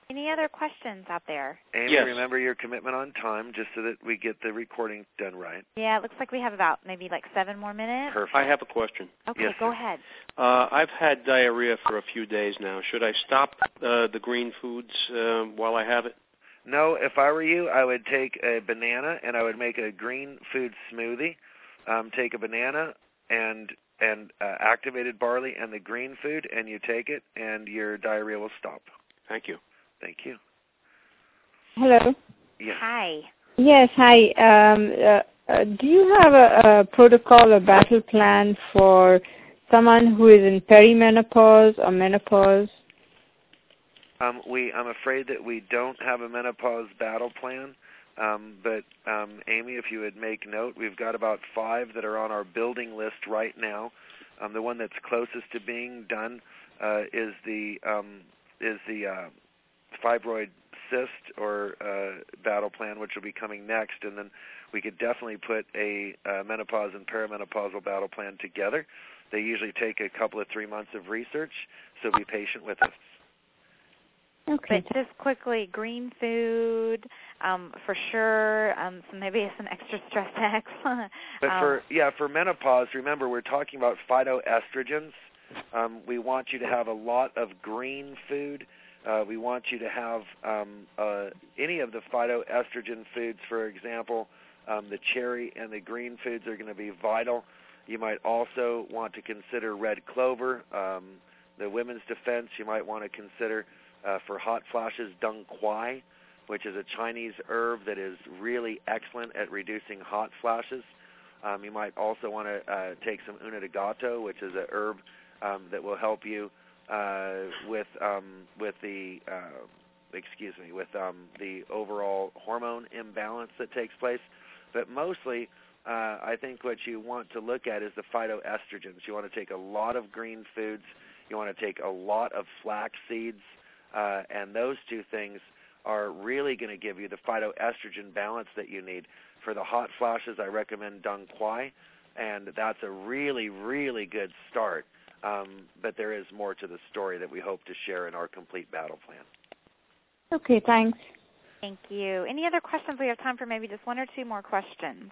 Speaker 1: Any other questions out there?
Speaker 2: Amy,
Speaker 7: yes.
Speaker 2: remember your commitment on time, just so that we get the recording done right.
Speaker 1: Yeah, it looks like we have about maybe like seven more minutes.
Speaker 2: Perfect.
Speaker 7: I have a question.
Speaker 1: Okay,
Speaker 2: Yes,
Speaker 1: go
Speaker 2: sir.
Speaker 1: ahead.
Speaker 7: Uh, I've had diarrhea for a few days now. Should I stop uh, the green foods uh, while I have it?
Speaker 2: No, if I were you, I would take a banana and I would make a green food smoothie. Um, take a banana and and uh, activated barley and the green food, and you take it, and your diarrhea will stop.
Speaker 7: Thank you.
Speaker 2: Thank you.
Speaker 8: Hello.
Speaker 2: Yes.
Speaker 1: Hi.
Speaker 8: Yes, hi. Um, uh, uh, do you have a, a protocol or battle plan for someone who is in perimenopause or menopause?
Speaker 2: Um, we, I'm afraid that we don't have a menopause battle plan, um, but um, Amy, if you would make note, we've got about five that are on our building list right now. Um, the one that's closest to being done uh, is the um, is the uh, fibroid cyst or uh, battle plan, which will be coming next, and then we could definitely put a uh, menopause and perimenopausal battle plan together. They usually take a couple of three months of research, so be patient with us.
Speaker 8: Okay.
Speaker 1: But just quickly, green food um, for sure. Um, so maybe some extra stress X.
Speaker 2: But
Speaker 1: um,
Speaker 2: for yeah, for menopause, remember we're talking about phytoestrogens. Um, we want you to have a lot of green food. Uh, we want you to have um, uh, any of the phytoestrogen foods. For example, um, the cherry and the green foods are going to be vital. You might also want to consider red clover. Um, the women's defense, you might want to consider uh, for hot flashes dung quai, which is a Chinese herb that is really excellent at reducing hot flashes. Um, you might also want to uh, take some una de gato, which is a herb um, that will help you uh, with um, with the uh, excuse me with um, the overall hormone imbalance that takes place. But mostly, uh, I think what you want to look at is the phytoestrogens. You want to take a lot of green foods. You want to take a lot of flax seeds, uh, and those two things are really going to give you the phytoestrogen balance that you need. For the hot flashes, I recommend dung quai, and that's a really, really good start. Um, but there is more to the story that we hope to share in our complete battle plan.
Speaker 8: Okay, thanks.
Speaker 1: Thank you. Any other questions? We have time for maybe just one or two more questions.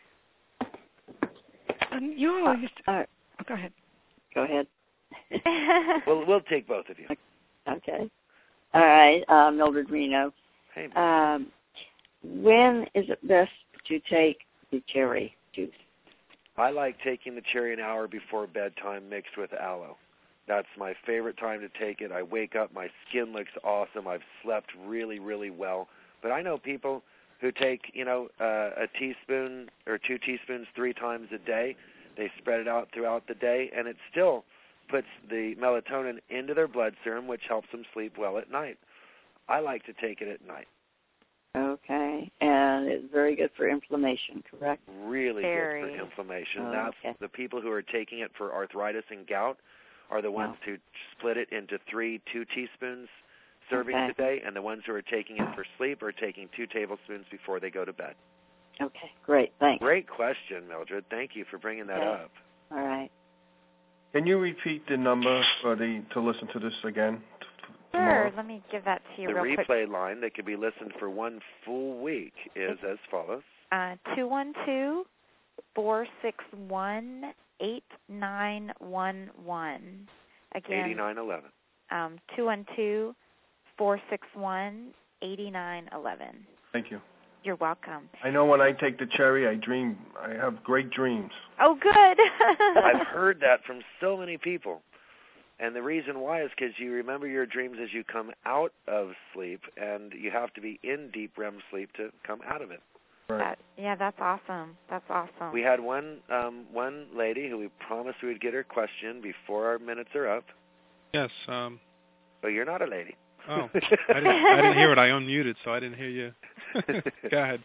Speaker 4: Um, you always...
Speaker 9: Uh, uh,
Speaker 4: oh, go ahead.
Speaker 9: Go ahead.
Speaker 2: We'll, we'll take both of you.
Speaker 9: Okay. All right, uh, Mildred Reno.
Speaker 2: Hey,
Speaker 9: um, when is it best to take the cherry juice?
Speaker 2: I like taking the cherry an hour before bedtime mixed with aloe. That's my favorite time to take it. I wake up, my skin looks awesome. I've slept really, really well. But I know people who take, you know, uh, a teaspoon or two teaspoons three times a day. They spread it out throughout the day, and it still puts the melatonin into their blood serum, which helps them sleep well at night. I like to take it at night.
Speaker 9: Okay, and it's very good for inflammation, correct?
Speaker 2: Really
Speaker 1: Very.
Speaker 2: good for inflammation.
Speaker 9: Oh,
Speaker 2: That's
Speaker 9: okay.
Speaker 2: the people who are taking it for arthritis and gout are the ones
Speaker 9: Oh.
Speaker 2: who split it into three two teaspoons servings
Speaker 9: Okay.
Speaker 2: a day, and the ones who are taking it for sleep are taking two tablespoons before they go to bed.
Speaker 9: Okay, great, thanks.
Speaker 2: Great question, Mildred. Thank you for bringing that
Speaker 9: Okay.
Speaker 2: up.
Speaker 9: All right.
Speaker 10: Can you repeat the number for the to listen to this again? T-
Speaker 1: Sure.
Speaker 10: tomorrow?
Speaker 1: Let me give that to you
Speaker 2: The
Speaker 1: real quick.
Speaker 2: replay line that can be listened for one full week is as follows.
Speaker 1: Uh, two one two, four six one, eight nine one one. Again,
Speaker 2: eighty-nine eleven.
Speaker 1: um, two one two, four six one, eight nine one one.
Speaker 10: Thank you.
Speaker 1: You're welcome.
Speaker 10: I know when I take the cherry, I dream. I have great dreams.
Speaker 1: Oh, good.
Speaker 2: I've heard that from so many people. And the reason why is because you remember your dreams as you come out of sleep, and you have to be in deep R E M sleep to come out of it.
Speaker 10: Right.
Speaker 1: That, yeah, that's awesome. That's awesome.
Speaker 2: We had one um, one lady who we promised we would get her question before our minutes are up.
Speaker 3: Yes. Um,
Speaker 2: But you're not a lady.
Speaker 3: oh, I didn't, I didn't hear it. I unmuted, so I didn't hear you. Go ahead.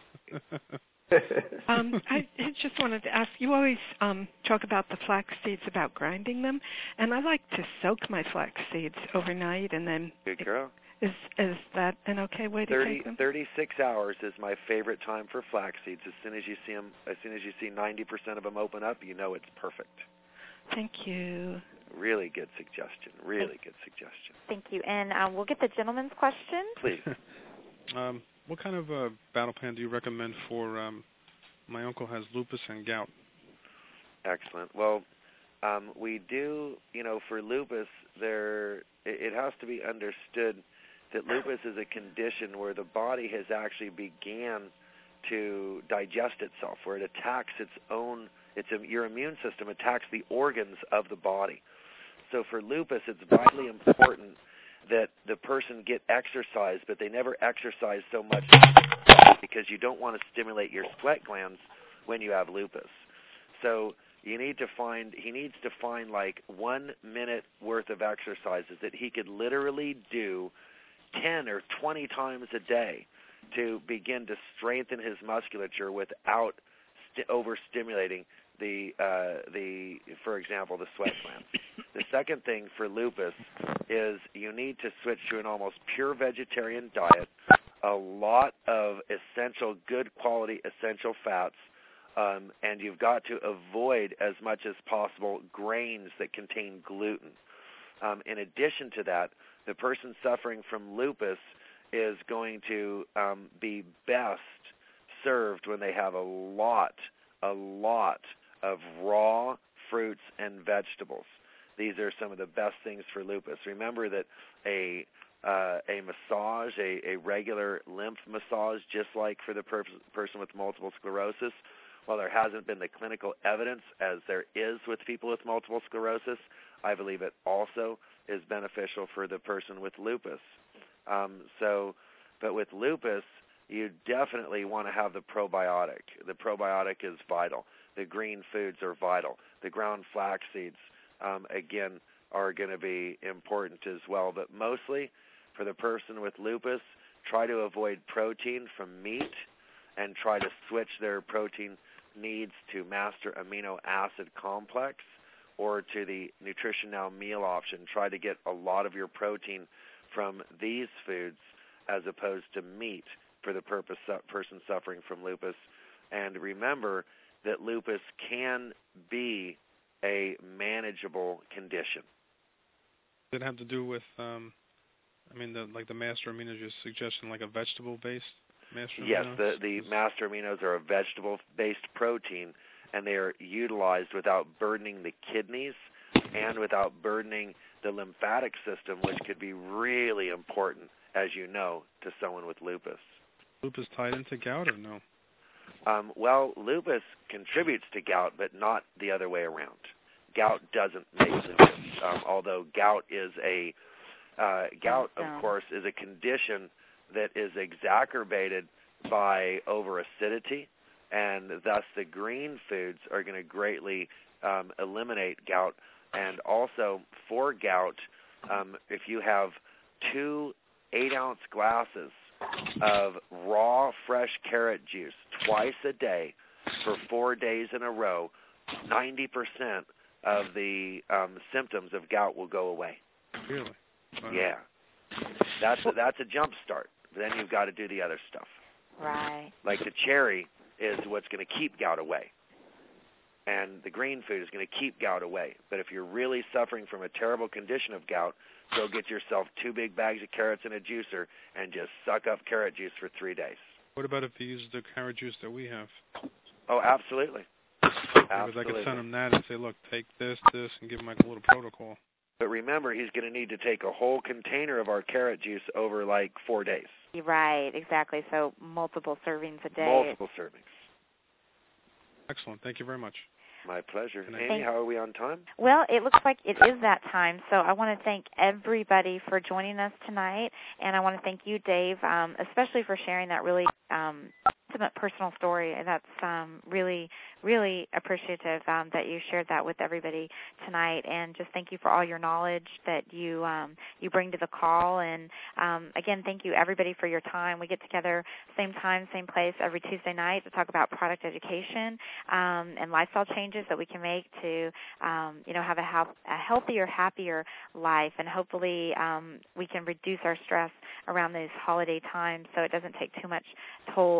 Speaker 4: um, I I just wanted to ask, you always um, talk about the flax seeds, about grinding them, and I like to soak my flax seeds overnight, and then...
Speaker 2: Good girl.
Speaker 4: Is is that an okay way to
Speaker 2: thirty,
Speaker 4: take them?
Speaker 2: thirty-six hours is my favorite time for flax seeds. As soon as you see them, as soon as you see ninety percent of them open up, you know it's perfect.
Speaker 4: Thank you.
Speaker 2: Really good suggestion. Really good suggestion.
Speaker 1: Thank you. And uh, we'll get the gentleman's question.
Speaker 2: Please.
Speaker 3: um, what kind of uh, battle plan do you recommend for um, my uncle has lupus and gout?
Speaker 2: Excellent. Well, um, we do, you know, for lupus, there it, it has to be understood that lupus is a condition where the body has actually began to digest itself, where it attacks its own, its your immune system attacks the organs of the body. So for lupus, it's vitally important that the person get exercise, but they never exercise so much because you don't want to stimulate your sweat glands when you have lupus. So you need to find, he needs to find like one minute worth of exercises that he could literally do ten or twenty times a day to begin to strengthen his musculature without st- overstimulating the, uh, the, for example, the sweat glands. The second thing for lupus is you need to switch to an almost pure vegetarian diet, a lot of essential, good quality essential fats, um, and you've got to avoid as much as possible grains that contain gluten. Um, in addition to that, the person suffering from lupus is going to um, be best served when they have a lot, a lot of raw fruits and vegetables. These are some of the best things for lupus. Remember that a uh, a massage, a, a regular lymph massage, just like for the per- person with multiple sclerosis, while there hasn't been the clinical evidence as there is with people with multiple sclerosis, I believe it also is beneficial for the person with lupus. Um, so, but with lupus, you definitely want to have the probiotic. The probiotic is vital. The green foods are vital. The ground flax seeds, um, again, are going to be important as well. But mostly, for the person with lupus, try to avoid protein from meat and try to switch their protein needs to master amino acid complex or to the Nutrition Now meal option. Try to get a lot of your protein from these foods as opposed to meat for the purpose person suffering from lupus. And remember that lupus can be a manageable condition.
Speaker 3: Does it have to do with, um, I mean, the, like the master aminos you're suggesting, like a vegetable-based master
Speaker 2: Yes,
Speaker 3: amino?
Speaker 2: the, the master aminos are a vegetable-based protein, and they are utilized without burdening the kidneys and without burdening the lymphatic system, which could be really important, as you know, to someone with lupus.
Speaker 3: Lupus tied into gout or no?
Speaker 2: Um, well, lupus contributes to gout, but not the other way around. Gout doesn't make lupus, um, although gout is a uh, gout, of course, is a condition that is exacerbated by overacidity, and thus the green foods are going to greatly um, eliminate gout. And also for gout, um, if you have two eight-ounce glasses of raw, fresh carrot juice twice a day for four days in a row, ninety percent of the um, symptoms of gout will go away.
Speaker 3: Really? Wow.
Speaker 2: Yeah. That's a, that's a jump start. Then you've got to do the other stuff.
Speaker 1: Right.
Speaker 2: Like the cherry is what's going to keep gout away. And the green food is going to keep gout away. But if you're really suffering from a terrible condition of gout, go get yourself two big bags of carrots in a juicer and just suck up carrot juice for three days.
Speaker 3: What about if you use the carrot juice that we have?
Speaker 2: Oh, absolutely.
Speaker 3: Because
Speaker 2: absolutely.
Speaker 3: I could send him that and say, look, take this, this, and give him like a little protocol.
Speaker 2: But remember, he's going to need to take a whole container of our carrot juice over like four days.
Speaker 1: Right, exactly. So multiple servings a day.
Speaker 2: Multiple servings.
Speaker 3: Excellent. Thank you very much.
Speaker 2: My pleasure.
Speaker 3: Thank
Speaker 2: Amy, how are we on time?
Speaker 1: Well, it looks like it is that time, so I want to thank everybody for joining us tonight, and I want to thank you, Dave, um, especially for sharing that really um, intimate personal story. That's um, really, really appreciative um, that you shared that with everybody tonight, and just thank you for all your knowledge that you um, you bring to the call. And um, again, thank you, everybody, for your time. We get together same time, same place every Tuesday night to talk about product education um, and lifestyle changes that we can make to, um, you know, have a, ha- a healthier, happier life, and hopefully um, we can reduce our stress around these holiday times so it doesn't take too much toll on our body.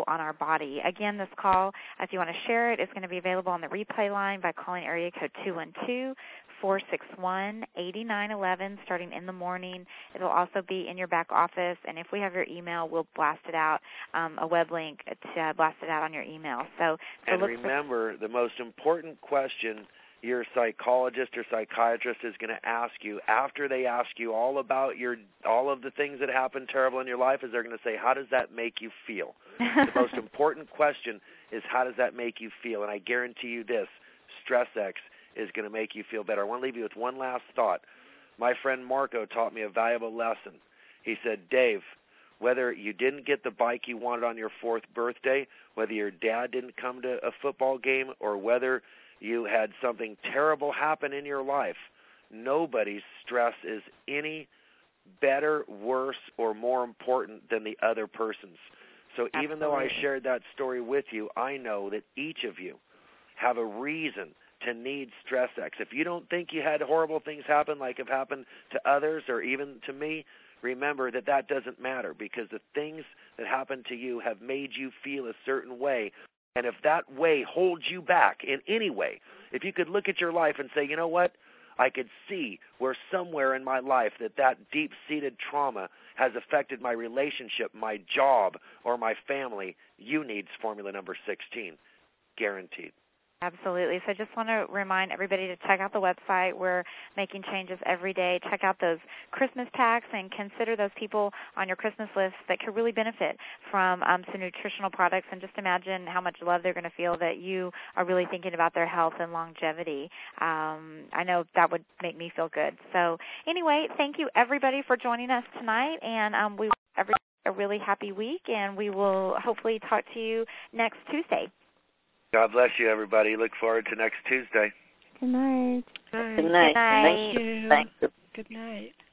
Speaker 1: body. Again, this call, if you want to share it, is going to be available on the replay line by calling area code two one two, four six one, eight nine one one starting in the morning. It will also be in your back office, and if we have your email, we'll blast it out, um, a web link to blast it out on your email. So, so
Speaker 2: and
Speaker 1: look
Speaker 2: remember, the most important question your psychologist or psychiatrist is going to ask you after they ask you all about your all of the things that happened terrible in your life is they're going to say, how does that make you feel? The most important question is, how does that make you feel? And I guarantee you this, StressX is going to make you feel better. I want to leave you with one last thought. My friend Marco taught me a valuable lesson. He said, Dave, whether you didn't get the bike you wanted on your fourth birthday, whether your dad didn't come to a football game, or whether you had something terrible happen in your life, nobody's stress is any better, worse, or more important than the other person's. So
Speaker 1: Absolutely.
Speaker 2: Even though I shared that story with you, I know that each of you have a reason to need StressX. If you don't think you had horrible things happen like have happened to others or even to me, remember that that doesn't matter, because the things that happened to you have made you feel a certain way. And if that way holds you back in any way, if you could look at your life and say, you know what, I could see where somewhere in my life that that deep-seated trauma has affected my relationship, my job, or my family, you need formula number sixteen, guaranteed.
Speaker 1: Absolutely. So I just want to remind everybody to check out the website. We're making changes every day. Check out those Christmas packs and consider those people on your Christmas list that could really benefit from um, some nutritional products, and just imagine how much love they're going to feel that you are really thinking about their health and longevity. Um, I know that would make me feel good. So anyway, thank you everybody for joining us tonight, and um, we every a really happy week, and we will hopefully talk to you next Tuesday.
Speaker 2: God bless you, everybody. Look forward to next Tuesday.
Speaker 8: Good night.
Speaker 9: Good night.
Speaker 1: Good night.
Speaker 9: Thank you. Thank you.
Speaker 4: Good night.